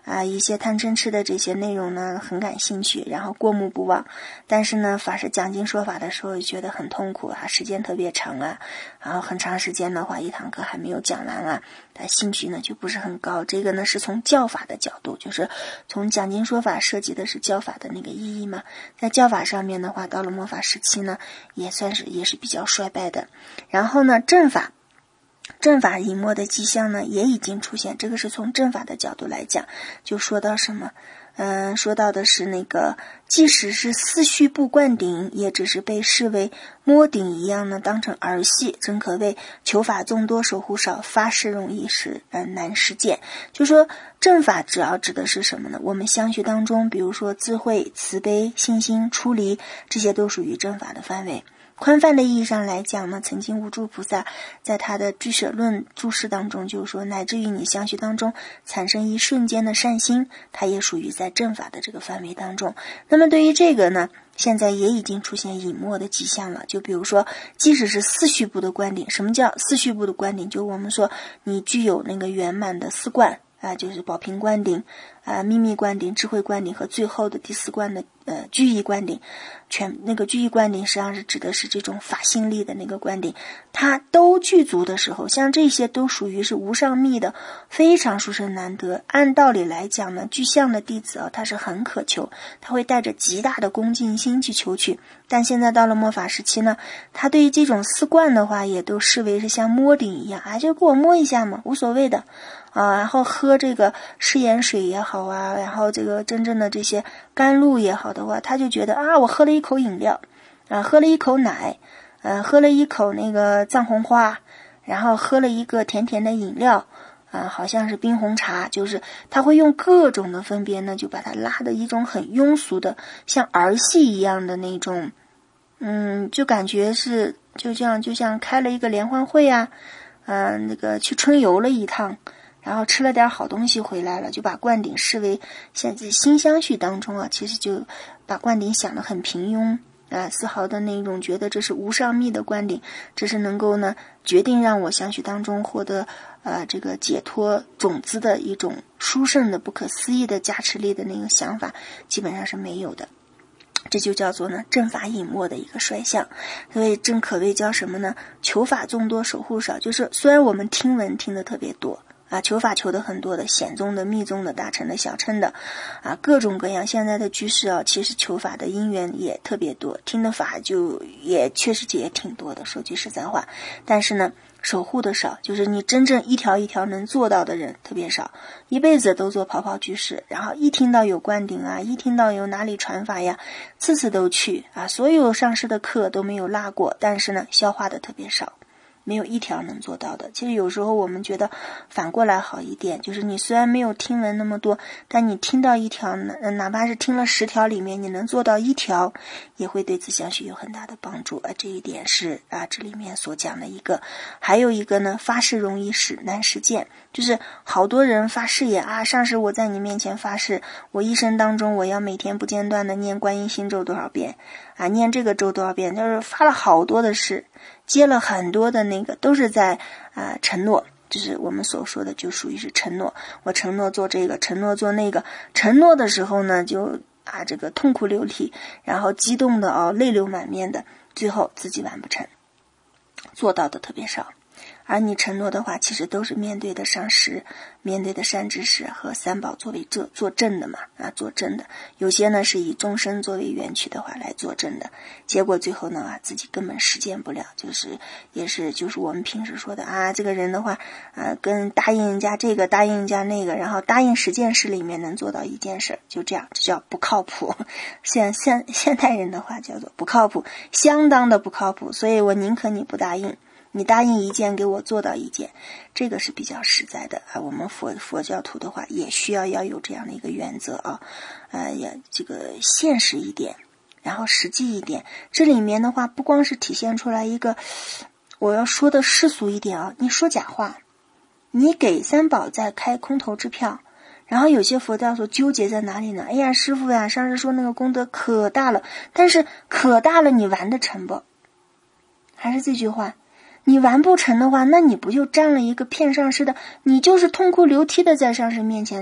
一些贪嗔痴的这些内容呢很感兴趣，然后过目不忘。但是呢法师讲经说法的时候觉得很痛苦啊，时间特别长啊，然后很长时间的话一堂课还没有讲完啊，他兴趣呢就不是很高。这个呢是从教法的角度，就是从讲经说法涉及的是教法的那个意义嘛，在教法上面的话到了末法时期呢也是比较衰败的。然后呢正法隐没的迹象呢也已经出现，这个是从正法的角度来讲，就说到什么说到的是那个即使是四须不灌顶，也只是被视为摸顶一样呢，当成儿戏，真可谓求法众多守护少，发誓容易时难实践。就说正法主要指的是什么呢？我们相续当中比如说智慧、慈悲、信心、出离，这些都属于正法的范围。宽泛的意义上来讲呢，曾经无著菩萨在他的俱舍论注释当中就说，乃至于你相续当中产生一瞬间的善心，它也属于在正法的这个范围当中。那么对于这个呢，现在也已经出现隐没的迹象了。就比如说即使是四须部的观顶，什么叫四须部的观顶？就我们说你具有那个圆满的四观就是宝瓶灌顶秘密灌顶、智慧灌顶和最后的第四观的具义灌顶。那个具义灌顶实际上是指的是这种法性力的那个灌顶，它都具足的时候，像这些都属于是无上密的，非常殊胜难得。按道理来讲呢，具相的弟子他是很渴求，他会带着极大的恭敬心去求取。但现在到了末法时期呢，他对于这种四观的话也都视为是像摸顶一样就给我摸一下嘛，无所谓的然后喝这个食盐水也好然后这个真正的这些甘露也好的话，他就觉得我喝了一口饮料喝了一口奶喝了一口那个藏红花，然后喝了一个甜甜的饮料好像是冰红茶，就是他会用各种的分别呢，就把它拉的一种很庸俗的像儿戏一样的那种就感觉是就像开了一个联欢会那个去春游了一趟，然后吃了点好东西回来了，就把灌顶视为现在心相续当中其实就把灌顶想得很平庸丝毫的那种觉得这是无上密的灌顶，这是能够呢决定让我相续当中获得这个解脱种子的一种殊胜的不可思议的加持力的那个想法，基本上是没有的。这就叫做呢正法隐没的一个衰相。所以正可谓叫什么呢？求法众多守护少，就是虽然我们听闻听得特别多求法求的很多的，显宗的、密宗的、大乘的、小乘的各种各样。现在的居士其实求法的因缘也特别多，听的法就也确实也挺多的，说句实在话。但是呢守护的少，就是你真正一条一条能做到的人特别少，一辈子都做跑跑居士，然后一听到有灌顶一听到有哪里传法呀，次次都去所有上师的课都没有落过，但是呢消化的特别少，没有一条能做到的。其实有时候我们觉得反过来好一点，就是你虽然没有听闻那么多，但你听到一条哪怕是听了10条里面你能做到1条，也会对自相续有很大的帮助这一点是这里面所讲的一个。还有一个呢，发誓容易使难实践，就是好多人发誓也上师我在你面前发誓，我一生当中我要每天不间断的念观音心咒多少遍念这个咒多少遍，就是发了好多的誓，接了很多的那个都是在承诺，就是我们所说的就属于是承诺，我承诺做这个，承诺做那个，承诺的时候呢就这个痛哭流涕，然后激动的泪流满面的，最后自己完不成，做到的特别少。而你承诺的话其实都是面对的上师，面对的善知识和三宝作为作证的嘛作证的。有些呢是以终身作为缘起的话来作证的，结果最后呢自己根本实践不了，就是我们平时说的这个人的话跟答应人家这个答应人家那个，然后答应10件事里面能做到1件事，就这样，这叫不靠谱。现代人的话叫做不靠谱，相当的不靠谱。所以我宁可你不答应，你答应1件给我做到1件，这个是比较实在的我们佛教徒的话也需要有这样的一个原则也这个现实一点，然后实际一点。这里面的话不光是体现出来一个，我要说的世俗一点你说假话，你给三宝在开空头支票，然后有些佛教所纠结在哪里呢？哎呀师父呀，上次说那个功德可大了，但是可大了你完得成不？还是这句话，你完不成的话，那你不就占了一个骗上师的，你就是痛哭流涕的在上师面前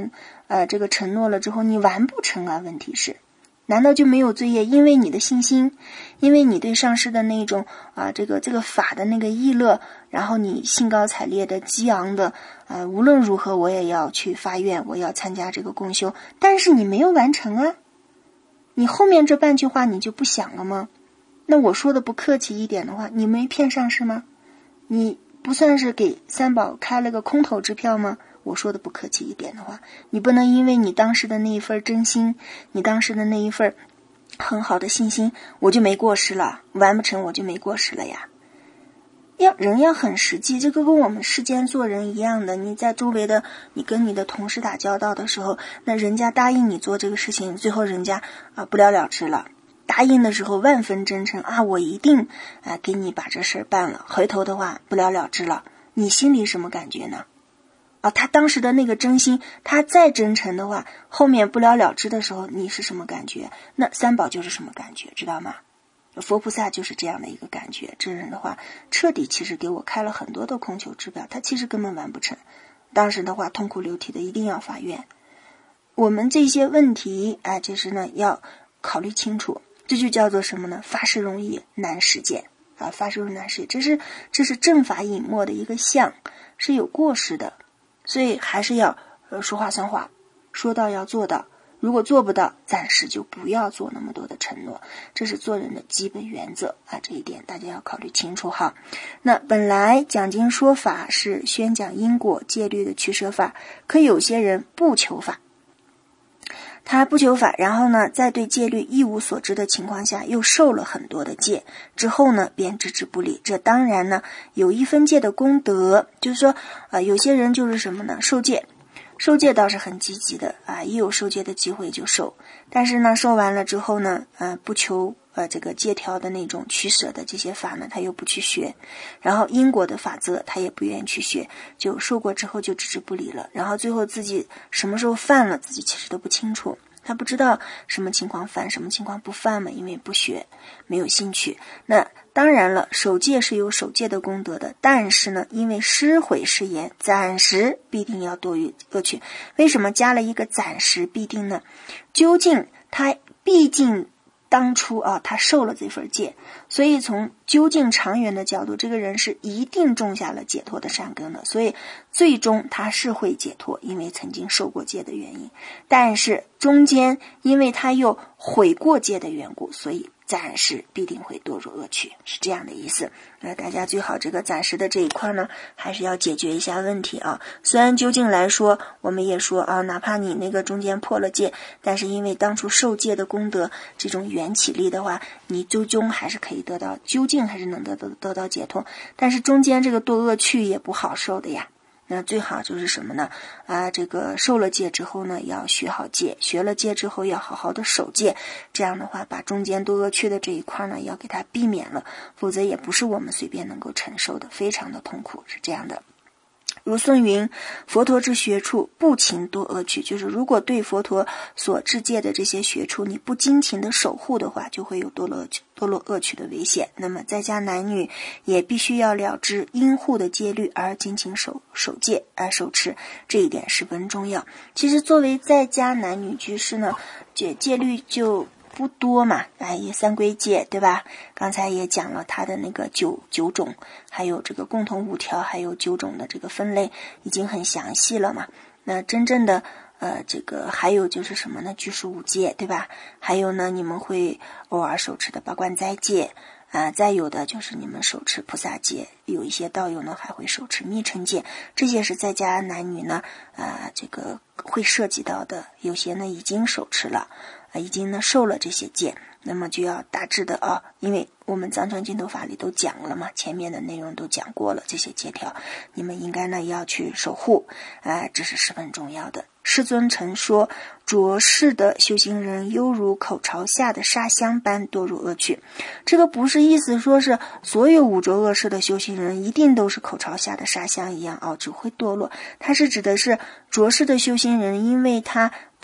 这个承诺了之后你完不成啊？问题是难道就没有罪业？因为你的信心，因为你对上师的那种这个法的那个意乐，然后你兴高采烈的激昂的无论如何我也要去发愿，我要参加这个共修，但是你没有完成啊，你后面这半句话你就不想了吗？那我说的不客气一点的话，你没骗上师吗？你不算是给三宝开了个空头支票吗？我说的不客气一点的话，你不能因为你当时的那一份真心，你当时的那一份很好的信心，我就没过失了，完不成我就没过失了呀。人要很实际，这个跟我们世间做人一样的，你在周围的，你跟你的同事打交道的时候，那人家答应你做这个事情，最后人家不了了之了，答应的时候万分真诚我一定给你把这事办了，回头的话不了了之了，你心里什么感觉呢？他当时的那个真心，他再真诚的话，后面不了了之的时候，你是什么感觉？那三宝就是什么感觉，知道吗？佛菩萨就是这样的一个感觉。这人的话，彻底其实给我开了很多的空求支票，他其实根本完不成。当时的话，痛哭流涕的，一定要发愿。我们这些问题，就是呢要考虑清楚。这就叫做什么呢？发誓容易难实践发誓容易难实践，这是正法隐没的一个相，是有过失的。所以还是要说话算话，说到要做到，如果做不到，暂时就不要做那么多的承诺，这是做人的基本原则这一点大家要考虑清楚哈。那本来讲经说法是宣讲因果戒律的取舍法，可有些人不求法，他不求法，然后呢在对戒律一无所知的情况下又受了很多的戒，之后呢便置之不理。这当然呢有一分戒的功德，就是说有些人就是什么呢，受戒倒是很积极的一有受戒的机会就受，但是呢受完了之后呢不求这个戒条的那种取舍的这些法呢他又不去学，然后因果的法则他也不愿意去学，就受过之后就置之不理了，然后最后自己什么时候犯了自己其实都不清楚，他不知道什么情况犯什么情况不犯嘛，因为不学没有兴趣。那当然了，守戒是有守戒的功德的，但是呢因为失悔失言，暂时必定要多于恶趣。为什么加了一个暂时必定呢？究竟他毕竟当初他受了这份戒，所以从究竟长远的角度，这个人是一定种下了解脱的善根的，所以最终他是会解脱，因为曾经受过戒的原因。但是中间因为他又悔过戒的缘故，所以暂时必定会堕入恶趣，是这样的意思。大家最好这个暂时的这一块呢还是要解决一下问题虽然究竟来说我们也说哪怕你那个中间破了戒，但是因为当初受戒的功德这种缘起力的话，你最终还是可以得到，究竟还是能得到解脱。但是中间这个堕恶趣也不好受的呀。那最好就是什么呢？这个受了戒之后呢要学好戒，学了戒之后要好好的守戒，这样的话把中间堕恶趣的这一块呢要给它避免了，否则也不是我们随便能够承受的，非常的痛苦，是这样的。如孙云，佛陀之学处不勤堕恶趣，就是如果对佛陀所制戒的这些学处你不精勤的守护的话，就会有堕落恶趣的危险。那么在家男女也必须要了知应护的戒律而精勤守戒守持，这一点十分重要。其实作为在家男女居士呢，戒律就不多嘛，也三规戒，对吧？刚才也讲了它的那个九种，还有这个共同5条，还有9种的这个分类，已经很详细了嘛。那真正的这个还有就是什么呢？居士5戒，对吧？还有呢，你们会偶尔手持的八关斋戒再有的就是你们手持菩萨戒，有一些道友呢还会手持密乘戒，这些是在家男女呢这个会涉及到的，有些呢已经手持了已经呢受了这些戒，那么就要大致的因为我们藏传净土法里都讲了嘛，前面的内容都讲过了，这些戒条你们应该呢要去守护这是十分重要的。世尊曾说，浊世的修行人犹如口朝下的沙箱般堕入恶趣。这个不是意思说是所有五浊恶世的修行人一定都是口朝下的沙箱一样只会堕落，它是指的是浊世的修行人，因为他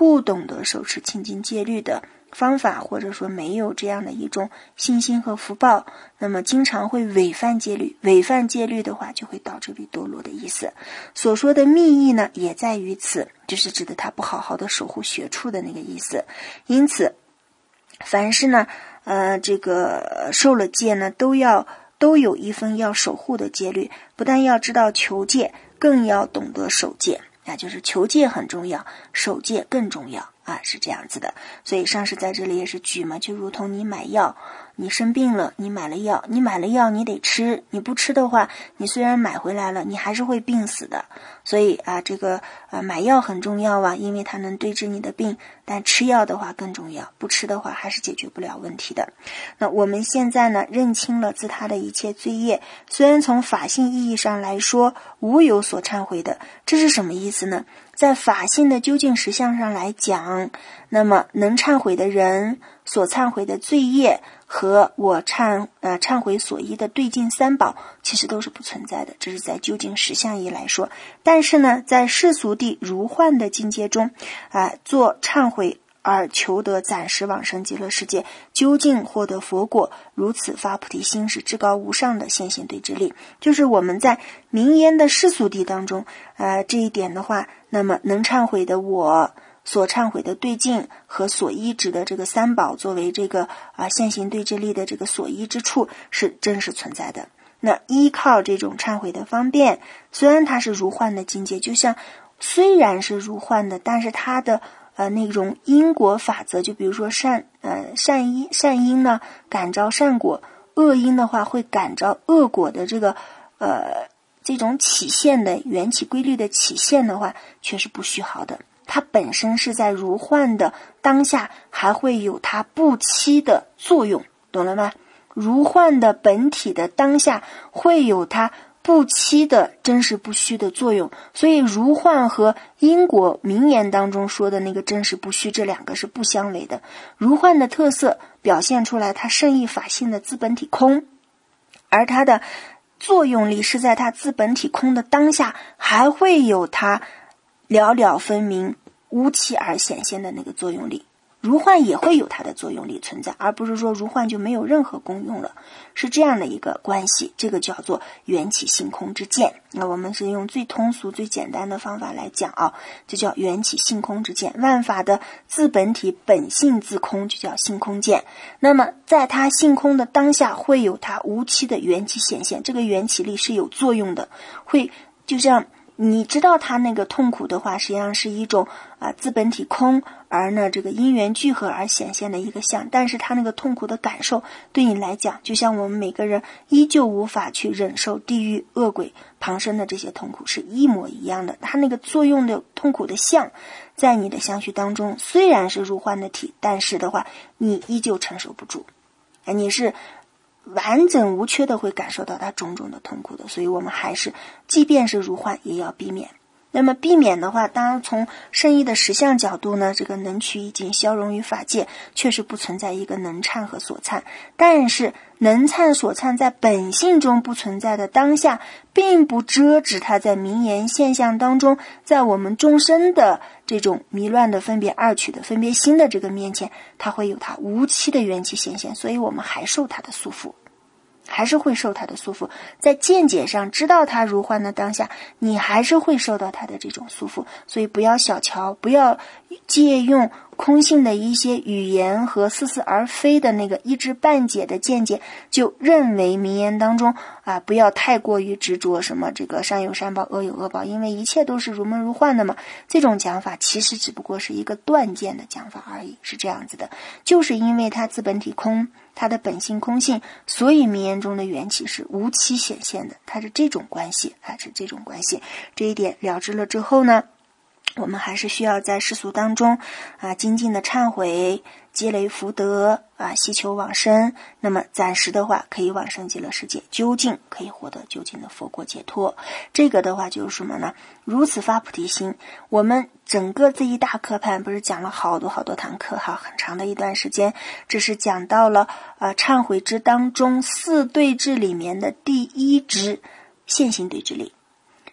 不懂得手持清净戒律的方法，或者说没有这样的一种信心和福报，那么经常会违犯戒律，违犯戒律的话就会导致于堕落的意思。所说的密意呢也在于此，就是指的他不好好的守护学处的那个意思。因此凡是呢这个受了戒呢都有一份要守护的戒律，不但要知道求戒，更要懂得守戒就是求戒很重要，守戒更重要是这样子的。所以上师在这里也是举嘛，就如同你买药，你生病了，你买了药你得吃，你不吃的话，你虽然买回来了，你还是会病死的。所以这个买药很重要因为它能对治你的病，但吃药的话更重要，不吃的话还是解决不了问题的。那我们现在呢认清了自他的一切罪业，虽然从法性意义上来说无有所忏悔的，这是什么意思呢？在法性的究竟实相上来讲，那么能忏悔的人所忏悔的罪业和我忏悔所依的对境三宝其实都是不存在的，这是在究竟实相义来说。但是呢在世俗地如幻的境界中做忏悔而求得暂时往生极乐世界，究竟获得佛果，如此发菩提心是至高无上的现行对治力。就是我们在名言的世俗地当中这一点的话，那么能忏悔的我所忏悔的对境和所依止的这个三宝作为这个现行对治力的这个所依之处是真实存在的。那依靠这种忏悔的方便，虽然它是如幻的境界，就像虽然是如幻的，但是它的那种因果法则，就比如说善因呢感召善果，恶因的话会感召恶果的这种起现的缘起规律的起现的话却是不虚毫的。它本身是在如幻的当下还会有它不期的作用，懂了吗？如幻的本体的当下会有它不期的真实不虚的作用，所以如幻和因果名言当中说的那个真实不虚，这两个是不相违的。如幻的特色表现出来它圣意法性的自本体空，而它的作用力是在它自本体空的当下还会有它了了分明无期而显现的那个作用力。如幻也会有它的作用力存在，而不是说如幻就没有任何功用了，是这样的一个关系。这个叫做缘起性空之见。那我们是用最通俗最简单的方法来讲就叫缘起性空之见。万法的自本体本性自空就叫性空见。那么在它性空的当下会有它无期的缘起显现，这个缘起力是有作用的，会就像你知道它那个痛苦的话，实际上是一种自本体空，而呢这个因缘聚合而显现的一个相，但是它那个痛苦的感受对你来讲，就像我们每个人依旧无法去忍受地狱恶鬼旁生的这些痛苦是一模一样的。它那个作用的痛苦的相在你的相续当中虽然是如幻的体，但是的话你依旧承受不住，你是完整无缺的会感受到它种种的痛苦的。所以我们还是即便是如幻也要避免。那么避免的话，当然从圣意的实相角度呢，这个能取已经消融于法界，确实不存在一个能忏和所忏。但是能忏所忏在本性中不存在的当下，并不遮止它在名言现象当中，在我们众生的这种迷乱的分别二取的分别心的这个面前，它会有它无期的缘起显现，所以我们还受它的束缚，还是会受它的束缚。在见解上知道它如幻的当下，你还是会受到它的这种束缚。所以不要小瞧，不要借用空性的一些语言和似是而非的那个一知半解的见解，就认为名言当中不要太过于执着什么这个善有善报恶有恶报，因为一切都是如梦如幻的嘛。这种讲法其实只不过是一个断见的讲法而已，是这样子的。就是因为它自本体空，它的本性空性，所以名言中的缘起是无期显现的，它是这种关系是这种关系。这一点了知了之后呢，我们还是需要在世俗当中精进的忏悔，积累福德希求往生。那么暂时的话可以往生极乐世界，究竟可以获得究竟的佛果解脱。这个的话就是什么呢？如此发菩提心。我们整个这一大课盘不是讲了好多堂课很长的一段时间，这是讲到了忏悔之当中四对治里面的第一支现行对治力。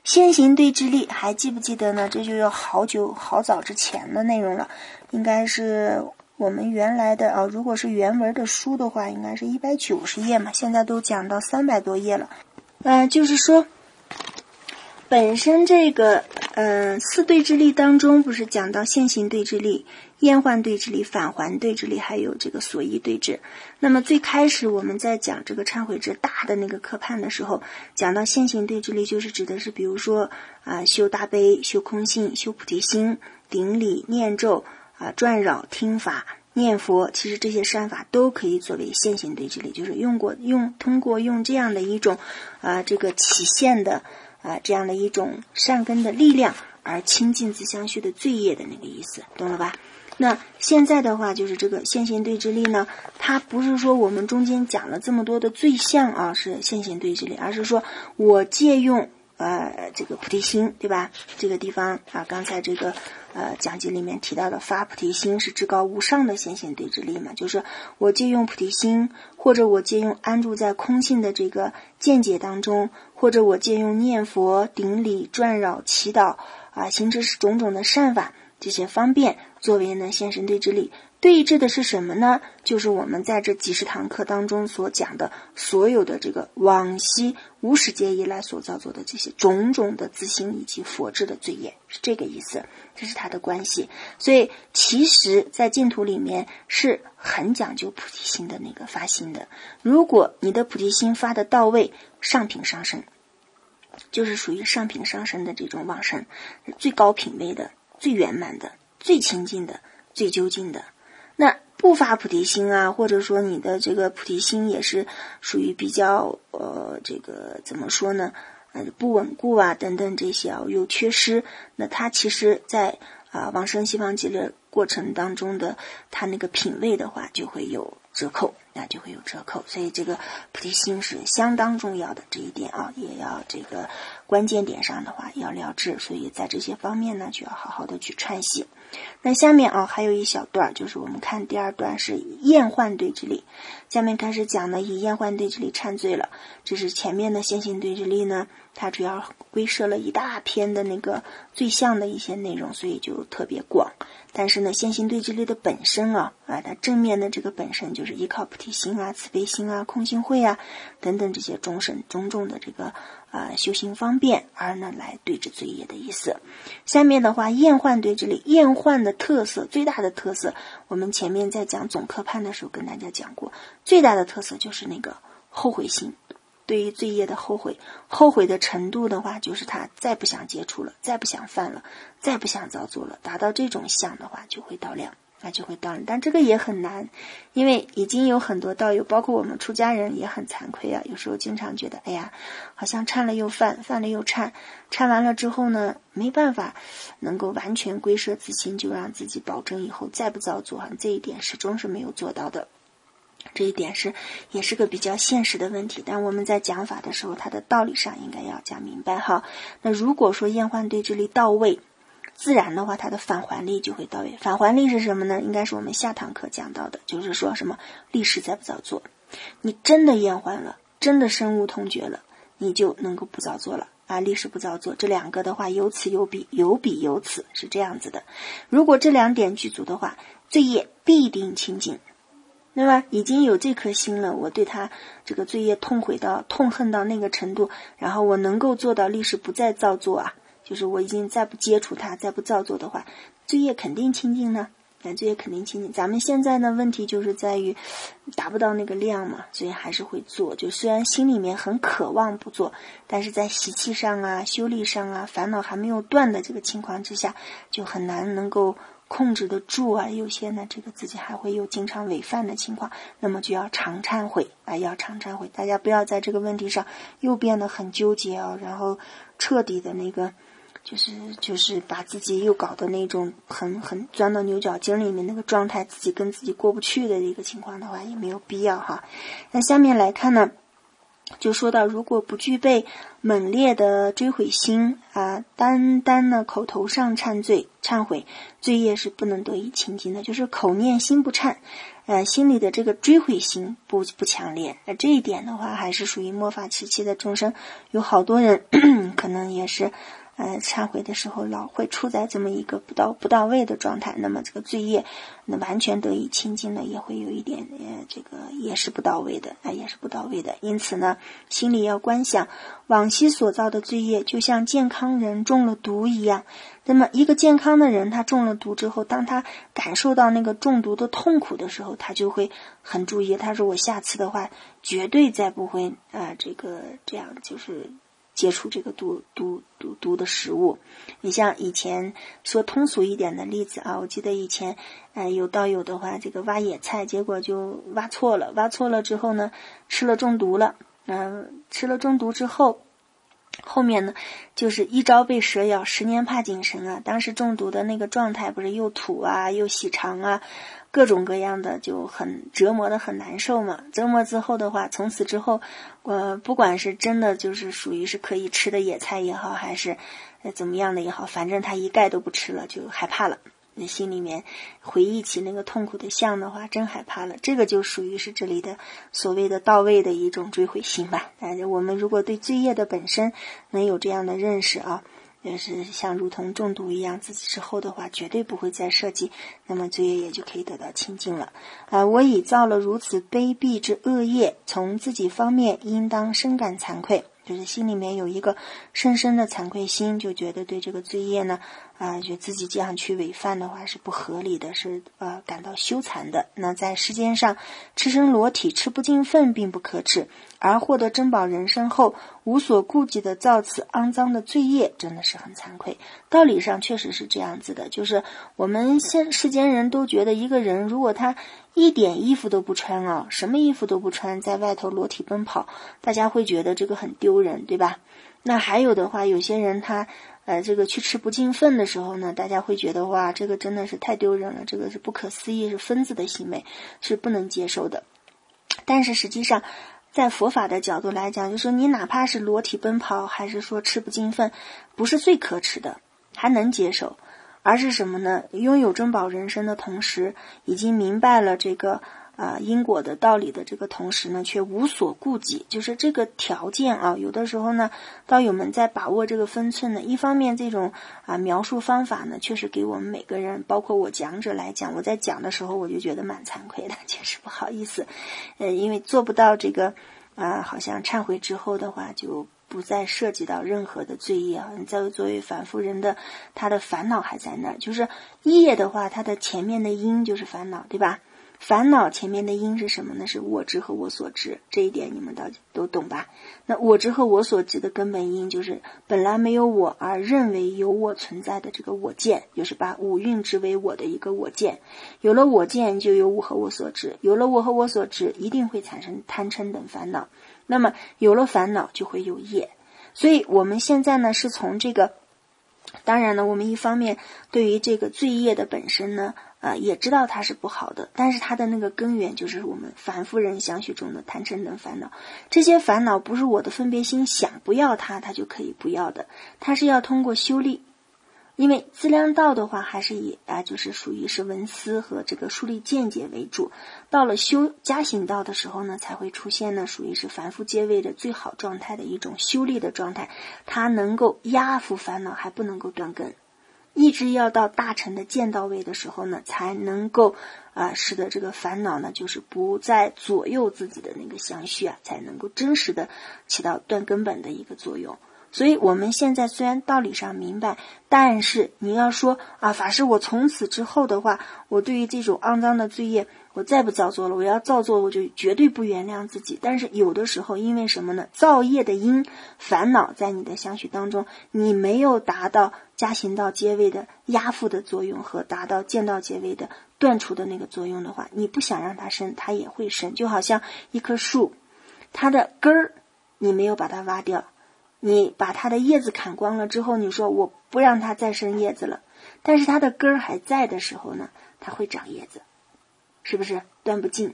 现行对峙力还记不记得呢？这就要好早之前的内容了，应该是我们原来的如果是原文的书的话，应该是190页嘛，现在都讲到300多页了。就是说本身这个四对峙力当中不是讲到现行对峙力、厌患对峙力、返还对峙力，还有这个所依对峙。那么最开始我们在讲这个忏悔之大的那个课判的时候，讲到现行对峙力，就是指的是比如说修大悲、修空性、修菩提心、顶礼、念咒转扰、听法、念佛，其实这些善法都可以作为现行对峙力，就是通过用这样的一种这个起现的这样的一种善根的力量而清净自相续的罪业的那个意思，懂了吧？那现在的话就是这个现行对峙力呢，它不是说我们中间讲了这么多的罪相是现行对峙力，而是说我借用这个菩提心，对吧？这个地方刚才这个讲解里面提到的发菩提心是至高无上的现行对峙力嘛，就是我借用菩提心，或者我借用安住在空性的这个见解当中，或者我借用念佛、顶礼、转扰、祈祷行持种种的善法，这些方便作为呢现行对峙力。对峙的是什么呢？就是我们在这几十堂课当中所讲的所有的这个往昔无始劫以来所造作的这些种种的自心以及佛智的罪业，是这个意思，这是它的关系。所以其实在净土里面是很讲究菩提心的那个发心的。如果你的菩提心发的到位，上品上升，就是属于上品上升的这种往生，最高品位的、最圆满的、最清净的、最究竟的。那不发菩提心或者说你的这个菩提心也是属于比较这个怎么说呢，不稳固等等这些有缺失，那它其实在往生西方极乐过程当中的它那个品位的话就会有折扣，所以这个菩提心是相当重要的，这一点也要这个关键点上的话要了知，所以在这些方面呢就要好好的去串习。那下面还有一小段，就是我们看第二段是厌患对峙力，下面开始讲呢以厌患对峙力忏罪了。这是前面的现行对峙力呢，它主要归摄了一大篇的那个罪相的一些内容，所以就特别广。但是呢现行对峙力的本身它正面的这个本身就是依靠菩提心慈悲心空性慧等等这些种种的这个修行方便而呢来对治罪业的意思。下面的话厌患对峙力，厌患的特色，最大的特色我们前面在讲总科判的时候跟大家讲过，最大的特色就是那个后悔心，对于罪业的后悔的程度的话，就是他再不想接触了，再不想犯了，再不想造作了，达到这种相的话就会到量，但这个也很难，因为已经有很多道友，包括我们出家人也很惭愧有时候经常觉得好像忏了又犯，犯了又忏，忏完了之后呢没办法能够完全归摄自心，就让自己保证以后再不造作，这一点始终是没有做到的。这一点也是个比较现实的问题，但我们在讲法的时候它的道理上应该要讲明白那如果说厌患对峙力到位，自然的话它的返还力就会到位。返还力是什么呢？应该是我们下堂课讲到的，就是说什么历史再不造作，你真的厌患了，真的深悟通觉了，你就能够不造作了历史不造作，这两个的话有此有彼，有彼有此，是这样子的。如果这两点具足的话，罪业必定清净，对吧？已经有这颗心了，我对他这个罪业痛恨到那个程度，然后我能够做到历史不再造作就是我已经再不接触它，再不造作的话，罪业肯定清净呢，罪业肯定清净。咱们现在呢问题就是在于达不到那个量嘛，所以还是会做，就虽然心里面很渴望不做，但是在习气上修力上烦恼还没有断的这个情况之下，就很难能够控制得住有些呢这个自己还会有经常违犯的情况，那么就要常忏悔要常忏悔。大家不要在这个问题上又变得很纠结然后彻底的那个就是把自己又搞的那种很钻到牛角尖里面那个状态，自己跟自己过不去的一个情况的话也没有必要那下面来看呢， 就说到，如果不具备猛烈的追悔心单单呢口头上忏悔，罪业是不能得以清净的。就是口念心不忏，心里的这个追悔心不强烈。这一点的话，还是属于末法时期的众生，有好多人可能也是忏悔的时候老会处在这么一个不到位的状态，那么这个罪业完全得以清净呢，也会有一点这个也是不到位的。因此呢，心里要观想往昔所造的罪业就像健康人中了毒一样。那么一个健康的人，他中了毒之后，当他感受到那个中毒的痛苦的时候，他就会很注意，他说我下次的话绝对再不会这样就是接触这个毒的食物。你像以前说通俗一点的例子我记得以前有道友的话，这个挖野菜，结果就挖错了之后呢，吃了中毒了。吃了中毒之后，后面呢就是一朝被蛇咬，10年怕井绳当时中毒的那个状态不是又吐又细肠各种各样的，就很折磨的很难受嘛。折磨之后的话，从此之后不管是真的就是属于是可以吃的野菜也好，还是怎么样的也好，反正他一概都不吃了，就害怕了。心里面回忆起那个痛苦的相的话，真害怕了。这个就属于是这里的所谓的到位的一种追悔心吧。我们如果对罪业的本身能有这样的认识也是像如同中毒一样，自己之后的话绝对不会再设计，那么罪业也就可以得到清净了。我已造了如此卑鄙之恶业，从自己方面应当深感惭愧，就是心里面有一个深深的惭愧心，就觉得对这个罪业呢觉得自己这样去违犯的话是不合理的，是感到羞惭的。那在世间上赤身裸体吃不尽粪并不可耻，而获得珍宝人身后无所顾忌的造此肮脏的罪业，真的是很惭愧。道理上确实是这样子的，就是我们世间人都觉得一个人如果他一点衣服都不穿什么衣服都不穿，在外头裸体奔跑，大家会觉得这个很丢人，对吧？那还有的话，有些人他这个去吃不尽粪的时候呢，大家会觉得哇，这个真的是太丢人了，这个是不可思议，是疯子的行为，是不能接受的。但是实际上在佛法的角度来讲，就是说你哪怕是裸体奔跑，还是说吃不尽粪，不是最可耻的，还能接受。而是什么呢？拥有珍宝人身的同时，已经明白了这个因果的道理的这个同时呢，却无所顾忌，就是这个条件有的时候呢，道友们在把握这个分寸呢，一方面这种描述方法呢，确实给我们每个人，包括我讲者来讲，我在讲的时候我就觉得蛮惭愧的，确实不好意思，因为做不到这个好像忏悔之后的话就不再涉及到任何的罪业你作为凡夫人的他的烦恼还在那儿，就是业的话，它的前面的因就是烦恼，对吧？烦恼前面的因是什么呢？是我执和我所执，这一点你们都懂吧？那我执和我所执的根本因就是本来没有我而认为有我存在的这个我见，就是把五蕴执为我的一个我见。有了我见就有我和我所执，有了我和我所执一定会产生贪嗔等烦恼，那么有了烦恼就会有业。所以我们现在呢是从这个，当然呢我们一方面对于这个罪业的本身呢也知道它是不好的，但是它的那个根源就是我们凡夫人相续中的贪嗔等烦恼。这些烦恼不是我的分别心想不要它就可以不要的，它是要通过修力。因为资粮道的话还是以就是属于是闻思和这个树立见解为主，到了修加行道的时候呢，才会出现呢属于是凡夫阶位的最好状态的一种修力的状态，它能够压服烦恼，还不能够断根，一直要到大乘的见道位的时候呢，才能够使得这个烦恼呢就是不再左右自己的那个相续才能够真实的起到断根本的一个作用。所以我们现在虽然道理上明白，但是你要说法师我从此之后的话，我对于这种肮脏的罪业我再不造作了，我要造作我就绝对不原谅自己。但是有的时候因为什么呢？造业的因烦恼在你的相续当中，你没有达到加行道阶位的压服的作用和达到见道阶位的断除的那个作用的话，你不想让它生，它也会生。就好像一棵树，它的根儿你没有把它挖掉，你把它的叶子砍光了之后，你说我不让它再生叶子了，但是它的根儿还在的时候呢，它会长叶子，是不是？断不尽。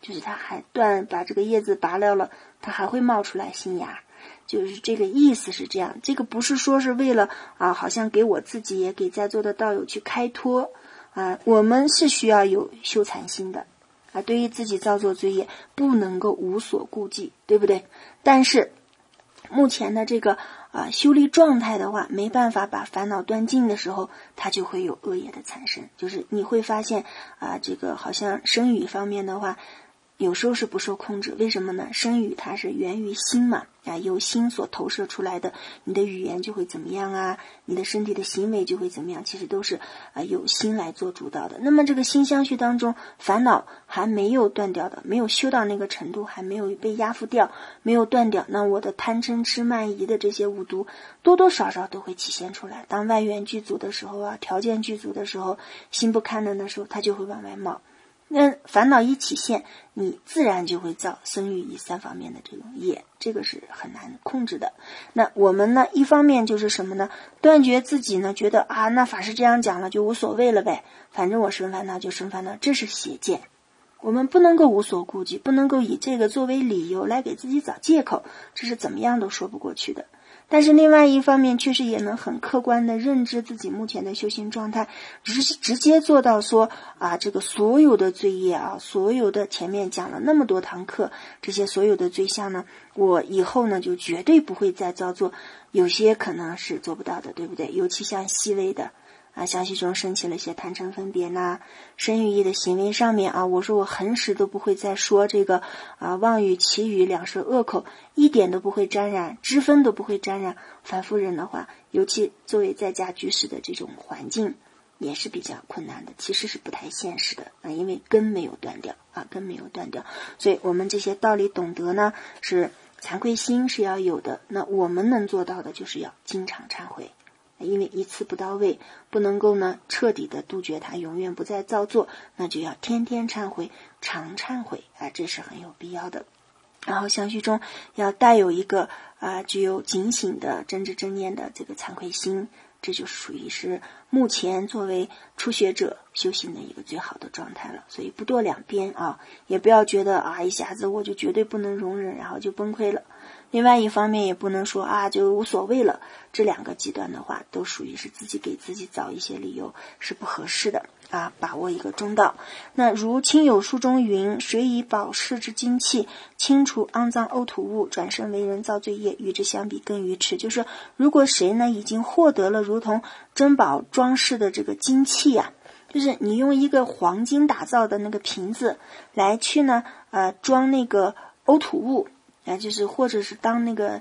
就是它还把这个叶子拔掉了，它还会冒出来新芽，就是这个意思是这样。这个不是说是为了好像给我自己也给在座的道友去开脱我们是需要有修禅心的对于自己造作罪业不能够无所顾忌，对不对？但是目前的这个修利状态的话，没办法把烦恼断尽的时候，它就会有恶业的产生。就是你会发现这个好像声语方面的话，有时候是不受控制。为什么呢？声语它是源于心嘛由心所投射出来的，你的语言就会怎么样你的身体的行为就会怎么样，其实都是由心来做主导的。那么这个心相续当中，烦恼还没有断掉的，没有修到那个程度，还没有被压服掉，没有断掉，那我的贪嗔痴慢疑的这些五毒多多少少都会体现出来。当外缘具足的时候条件具足的时候，心不堪能的时候，它就会往外冒。那烦恼一起现，你自然就会造生语意三方面的这种业，这个是很难控制的。那我们呢，一方面就是什么呢？断绝自己呢，觉得那法师这样讲了就无所谓了呗，反正我生烦恼就生烦恼，这是邪见。我们不能够无所顾忌，不能够以这个作为理由来给自己找借口，这是怎么样都说不过去的。但是另外一方面，确实也能很客观的认知自己目前的修行状态，直接做到说这个所有的罪业所有的前面讲了那么多堂课，这些所有的罪相呢，我以后呢就绝对不会再造作。有些可能是做不到的，对不对？尤其像细微的相续中升起了一些贪嗔分别身语意的行为上面我说我恒时都不会再说这个妄语绮语两舌恶口，一点都不会沾染，知分都不会沾染。凡夫人的话，尤其作为在家居士的这种环境也是比较困难的，其实是不太现实的因为根没有断掉根没有断掉。所以我们这些道理懂得呢，是惭愧心是要有的。那我们能做到的就是要经常忏悔，因为一次不到位，不能够呢彻底的杜绝它，永远不再造作，那就要天天忏悔，常忏悔这是很有必要的。然后相续中要带有一个具有警醒的真知真念的这个惭愧心，这就属于是目前作为初学者修行的一个最好的状态了。所以不堕两边也不要觉得一下子我就绝对不能容忍，然后就崩溃了。另外一方面也不能说就无所谓了，这两个极端的话都属于是自己给自己找一些理由，是不合适的把握一个中道。那如亲友书中云，谁以宝世之精气清除肮脏呕吐物，转身为人造罪业，与之相比更愚痴。就是如果谁呢已经获得了如同珍宝装饰的这个精气就是你用一个黄金打造的那个瓶子来去呢装那个呕吐物就是或者是当那个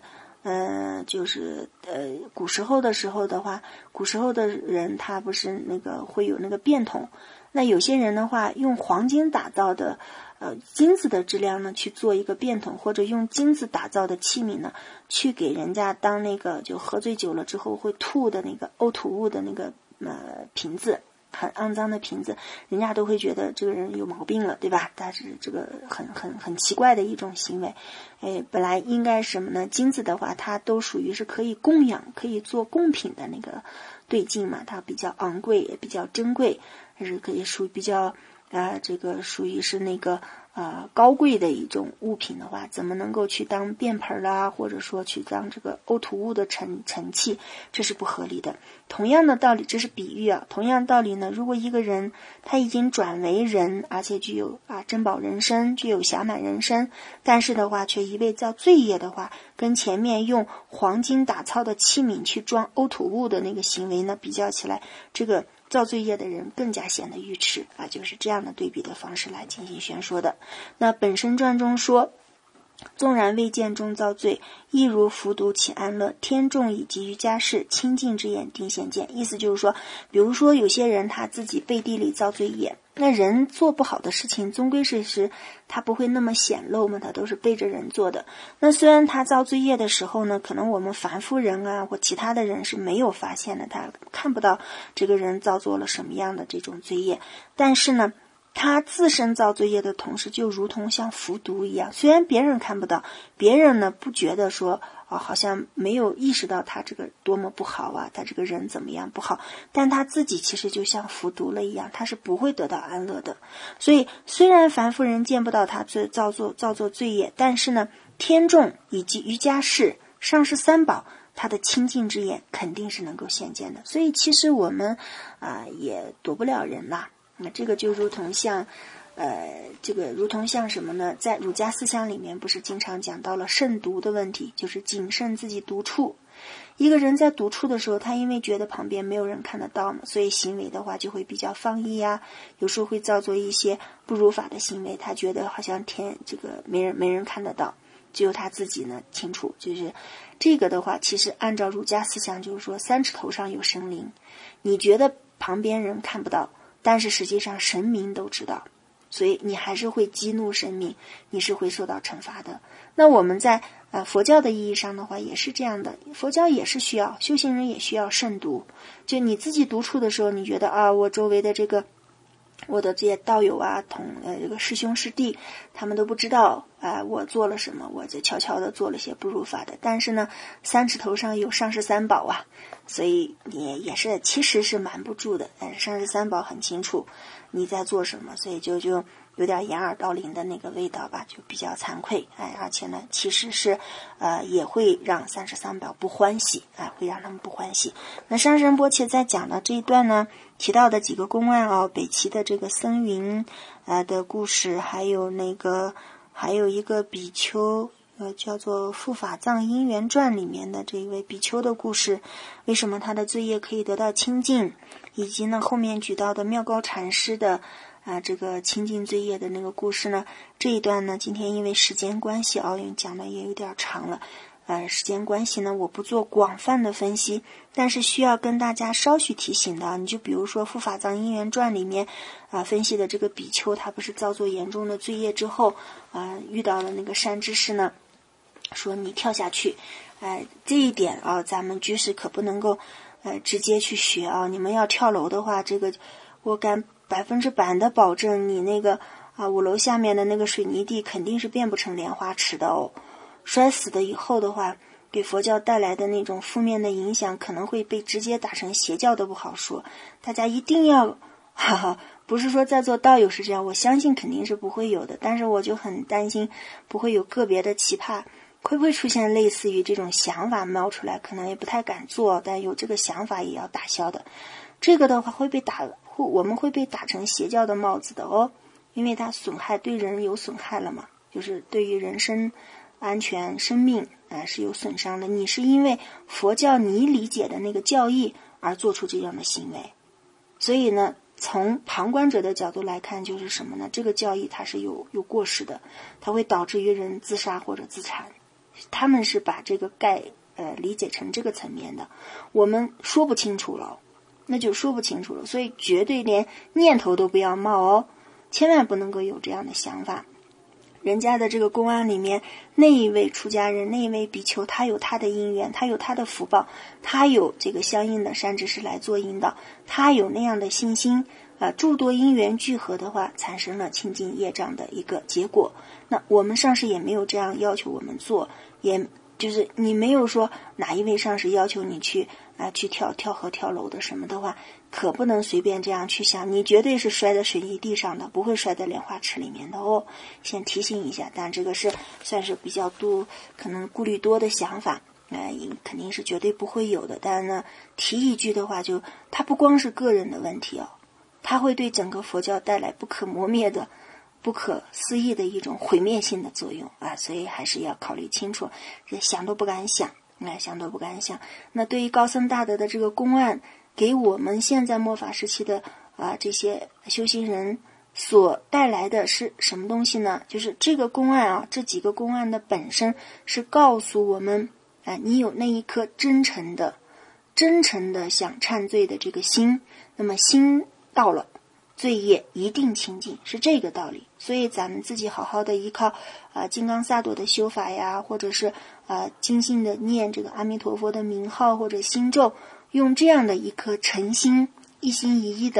古时候的话，古时候的人他不是那个会有那个便桶，那有些人的话用黄金打造的金子的质量呢去做一个便桶，或者用金子打造的器皿呢去给人家当那个就喝醉酒了之后会吐的那个呕吐物的那个瓶子，很肮脏的瓶子，人家都会觉得这个人有毛病了，对吧？但是这个很奇怪的一种行为。本来应该什么呢？金子的话它都属于是可以供养可以做贡品的那个对境嘛，它比较昂贵也比较珍贵，还是可以属于比较这个属于是那个高贵的一种物品的话，怎么能够去当便盆啦，或者说去当这个呕吐物的盛器，这是不合理的。同样的道理，这是比喻同样道理呢，如果一个人他已经转为人，而且具有珍宝人身，具有暇满人身，但是的话却一味造罪业的话，跟前面用黄金打造的器皿去装呕吐物的那个行为呢比较起来，这个造罪业的人更加显得愚痴就是这样的对比的方式来进行宣说的。那本身传中说，纵然未见中造罪，亦如服毒起安乐，天众以及于家事，清净之眼定显见。意思就是说，比如说有些人他自己背地里造罪业，那人做不好的事情终归是他不会那么显露嘛，他都是背着人做的。那虽然他造罪业的时候呢，可能我们凡夫人或其他的人是没有发现的，他看不到这个人造作了什么样的这种罪业，但是呢他自身造罪业的同时，就如同像服毒一样，虽然别人看不到，别人呢不觉得说好像没有意识到他这个多么不好啊，他这个人怎么样不好，但他自己其实就像服毒了一样，他是不会得到安乐的。所以虽然凡夫人见不到他造作罪业，但是呢，天众以及瑜伽士、上师三宝，他的清净之眼肯定是能够显见的。所以其实我们也躲不了人啦。那这个就如同像什么呢？在儒家思想里面不是经常讲到了慎独的问题，就是谨慎自己独处。一个人在独处的时候，他因为觉得旁边没有人看得到嘛，所以行为的话就会比较放逸啊，有时候会造作一些不如法的行为，他觉得好像这个没人看得到，只有他自己呢清楚。就是这个的话，其实按照儒家思想就是说三尺头上有神灵，你觉得旁边人看不到，但是实际上神明都知道，所以你还是会激怒神明，你是会受到惩罚的。那我们在佛教的意义上的话也是这样的，佛教也是需要修行人也需要慎独。就你自己独处的时候，你觉得我周围的我的这些道友啊，这个师兄师弟，他们都不知道我做了什么，我就悄悄的做了些不如法的。但是呢，三尺头上有上师三宝啊，所以你也是其实是瞒不住的。但是上师三宝很清楚你在做什么，所以就有点掩耳盗铃的那个味道吧，就比较惭愧。而且呢，其实是也会让三十三宝不欢喜，会让他们不欢喜。那上师仁波切在讲的这一段呢，提到的几个公案北齐的这个僧云的故事，还有一个比丘叫做《富法藏因缘传》里面的这一位比丘的故事，为什么他的罪业可以得到清净，以及呢后面举到的妙高禅师的这个清净罪业的那个故事呢，这一段呢今天因为时间关系因为讲的也有点长了，时间关系呢我不做广泛的分析，但是需要跟大家稍许提醒的，你就比如说《富法藏因缘传》里面分析的这个比丘，他不是造作严重的罪业之后遇到了那个善知识呢，说你跳下去，这一点咱们居士可不能够直接去学你们要跳楼的话，这个我敢100%的保证，你那个5楼下面的那个水泥地肯定是变不成莲花池的摔死的以后的话，给佛教带来的那种负面的影响，可能会被直接打成邪教都不好说。大家一定要不是说在座道友是这样，我相信肯定是不会有的，但是我就很担心不会有个别的奇葩会不会出现类似于这种想法冒出来，可能也不太敢做，但有这个想法也要打消的。这个的话我们会被打成邪教的帽子的因为它对人有损害了嘛，就是对于人身安全生命是有损伤的。你是因为佛教你理解的那个教义而做出这样的行为，所以呢从旁观者的角度来看，就是什么呢？这个教义它是有过失的，它会导致于人自杀或者自残。他们是把这个理解成这个层面的，我们说不清楚了，那就说不清楚了。所以绝对连念头都不要冒千万不能够有这样的想法。人家的这个公案里面，那一位出家人，那一位比丘，他有他的因缘，他有他的福报，他有这个相应的善知识来做引导，他有那样的信心诸多因缘聚合的话，产生了清净业障的一个结果。那我们上师也没有这样要求我们做，也就是你没有说哪一位上师要求你去跳河跳楼的什么的话，可不能随便这样去想，你绝对是摔在水泥地上的，不会摔在莲花池里面的先提醒一下，但这个是算是比较多可能顾虑多的想法，肯定是绝对不会有的。但是呢，提一句的话，就它不光是个人的问题它会对整个佛教带来不可磨灭的不可思议的一种毁灭性的作用所以还是要考虑清楚，想都不敢想，想都不敢想。那对于高僧大德的这个公案，给我们现在末法时期的这些修行人所带来的是什么东西呢？就是这个公案这几个公案的本身是告诉我们你有那一颗真诚的想忏罪的这个心，那么心到了，罪业一定清净，是这个道理。所以咱们自己好好的依靠金刚萨埵的修法呀，或者是精心的念这个阿弥陀佛的名号或者心咒，用这样的一颗诚心一心一意的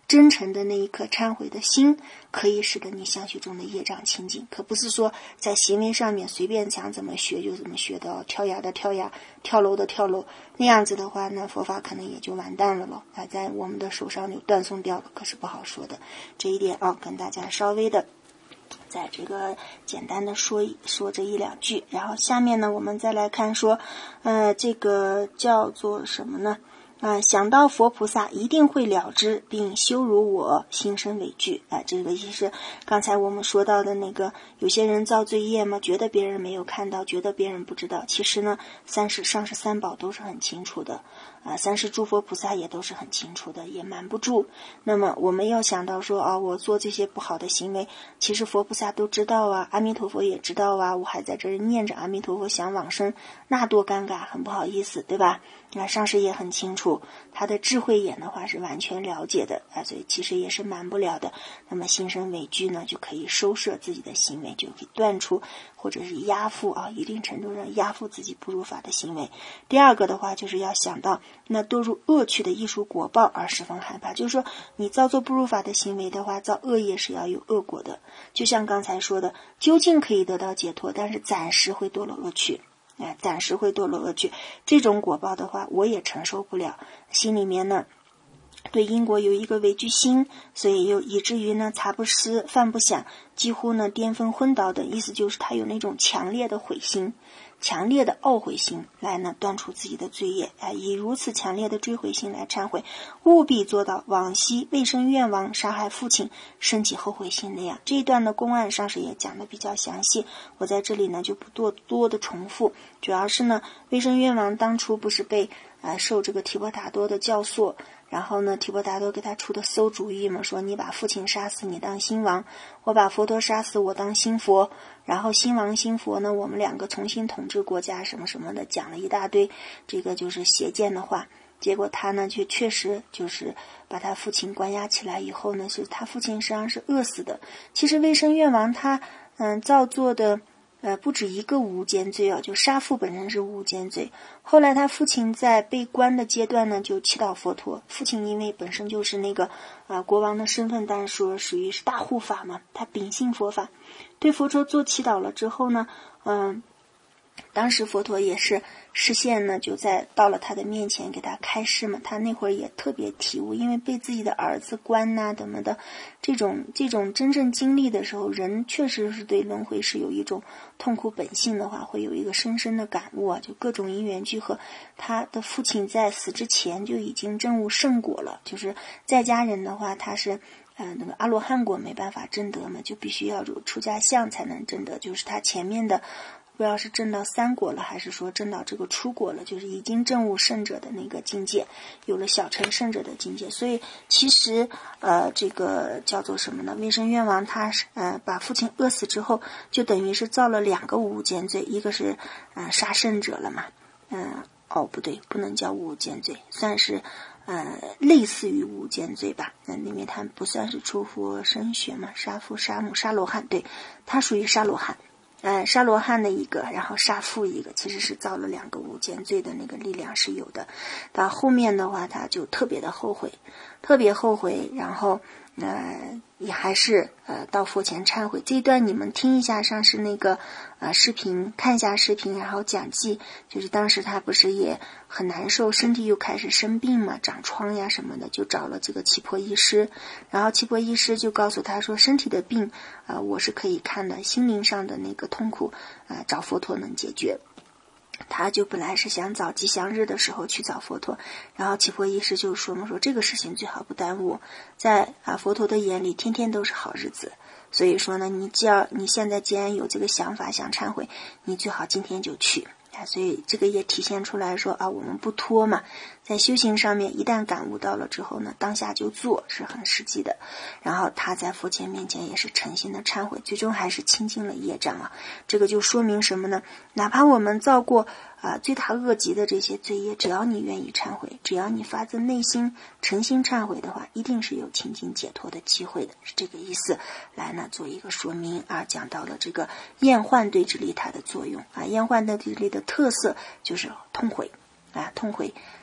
真诚的那一颗忏悔的心，可以使得你相续中的业障清净。可不是说在行为上面随便想怎么学就怎么学的，跳崖的跳崖，跳楼的跳楼，那样子的话呢，佛法可能也就完蛋了咯。在我们的手上就断送掉了，可是不好说的。这一点跟大家稍微的在这个简单的说这一两句。然后下面呢，我们再来看说这个叫做什么呢？想到佛菩萨一定会了知并羞辱我，心生畏惧。这个也是刚才我们说到的那个，有些人造罪业嘛，觉得别人没有看到，觉得别人不知道，其实呢上师三宝都是很清楚的，三世诸佛菩萨也都是很清楚的，也瞒不住。那么我们要想到说我做这些不好的行为，其实佛菩萨都知道啊，阿弥陀佛也知道啊，我还在这儿念着阿弥陀佛想往生，那多尴尬，很不好意思，对吧？上师也很清楚，他的智慧眼的话是完全了解的所以其实也是瞒不了的。那么心生畏惧呢，就可以收摄自己的行为，就可以断除或者是压服一定程度上压服自己不如法的行为。第二个的话，就是要想到那堕入恶趣的艺术果报而十分害怕，就是说你造作不如法的行为的话，造恶业是要有恶果的。就像刚才说的，究竟可以得到解脱，但是暂时会堕落恶趣。暂时会堕落恶趣，这种果报的话我也承受不了，心里面呢对因果有一个畏惧心，所以又以至于呢茶不思饭不想，几乎呢颠覆昏倒的意思，就是他有那种强烈的悔心，强烈的懊悔心来呢断除自己的罪业以如此强烈的追悔心来忏悔，务必做到往昔未生愿望杀害父亲升起后悔心那样。这一段的公案上是也讲的比较详细，我在这里呢就不多的重复。主要是呢未生愿望当初不是被受这个提婆达多的教唆，然后呢提婆达多给他出的馊主意嘛，说你把父亲杀死你当新王，我把佛陀杀死我当新佛，然后新王新佛呢我们两个重新统治国家什么什么的，讲了一大堆这个就是邪见的话。结果他呢就确实就是把他父亲关押起来以后呢，是他父亲实际上是饿死的。其实未生愿王他造作的不止一个无间罪就杀父本身是无间罪。后来他父亲在被关的阶段呢，就祈祷佛陀。父亲因为本身就是那个国王的身份，但是说属于是大护法嘛，他秉性佛法，对佛陀做祈祷了之后呢，当时佛陀也是视线呢，就到了他的面前给他开示嘛。他那会儿也特别体悟，因为被自己的儿子关怎么的，这种真正经历的时候，人确实是对轮回是有一种痛苦本性的话，会有一个深深的感悟就各种因缘聚合。他的父亲在死之前就已经证悟圣果了，就是在家人的话，他是那个阿罗汉果没办法证得嘛，就必须要有出家相才能证得，就是他前面的不知道是证到三果了，还是说证到这个出果了，就是已经证悟圣者的那个境界，有了小乘圣者的境界。所以其实这个叫做什么呢？未生愿王他把父亲饿死之后，就等于是造了2个无间罪，一个是杀圣者了嘛，不对，不能叫无间罪，算是类似于无间罪吧。因为他不算是出佛身血嘛，杀父杀母杀罗汉，对，他属于杀罗汉。杀罗汉的一个，然后杀父一个，其实是造了2个无间罪的那个力量是有的。到后面的话，他就特别后悔，然后也还是到佛前忏悔。这一段你们听一下上是那个视频，看一下视频，然后讲记，就是当时他不是也很难受，身体又开始生病嘛，长疮呀什么的，就找了这个奇婆医师，然后奇婆医师就告诉他说，身体的病我是可以看的，心灵上的那个痛苦找佛陀能解决。他就本来是想找吉祥日的时候去找佛陀，然后奇婆医师就说这个事情最好不耽误，在佛陀的眼里天天都是好日子，所以说呢你现在既然有这个想法想忏悔，你最好今天就去所以这个也体现出来说我们不拖嘛，在修行上面一旦感悟到了之后呢，当下就做是很实际的。然后他在佛前面前也是诚心的忏悔，最终还是清净了业障这个就说明什么呢？哪怕我们造过罪大恶极的这些罪业，只要你愿意忏悔，只要你发自内心诚心忏悔的话，一定是有清净解脱的机会的，是这个意思。来呢做一个说明讲到了这个厌患对治力它的作用厌患对治力的特色就是痛悔痛悔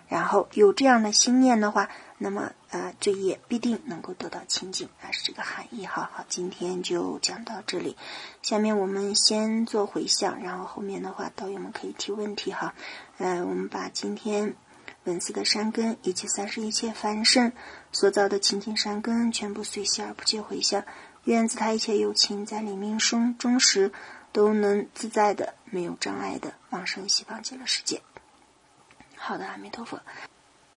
然后有这样的心念的话，那么这也必定能够得到清净，是这个含义。好，今天就讲到这里。下面我们先做回向，然后后面的话道友们可以提问题哈。我们把今天文字的善根以及31一切凡圣所造的清净善根全部随喜而不计回向，愿自他一切有情在临命终时都能自在的没有障碍的往生西方极乐世界。好的，阿弥陀佛。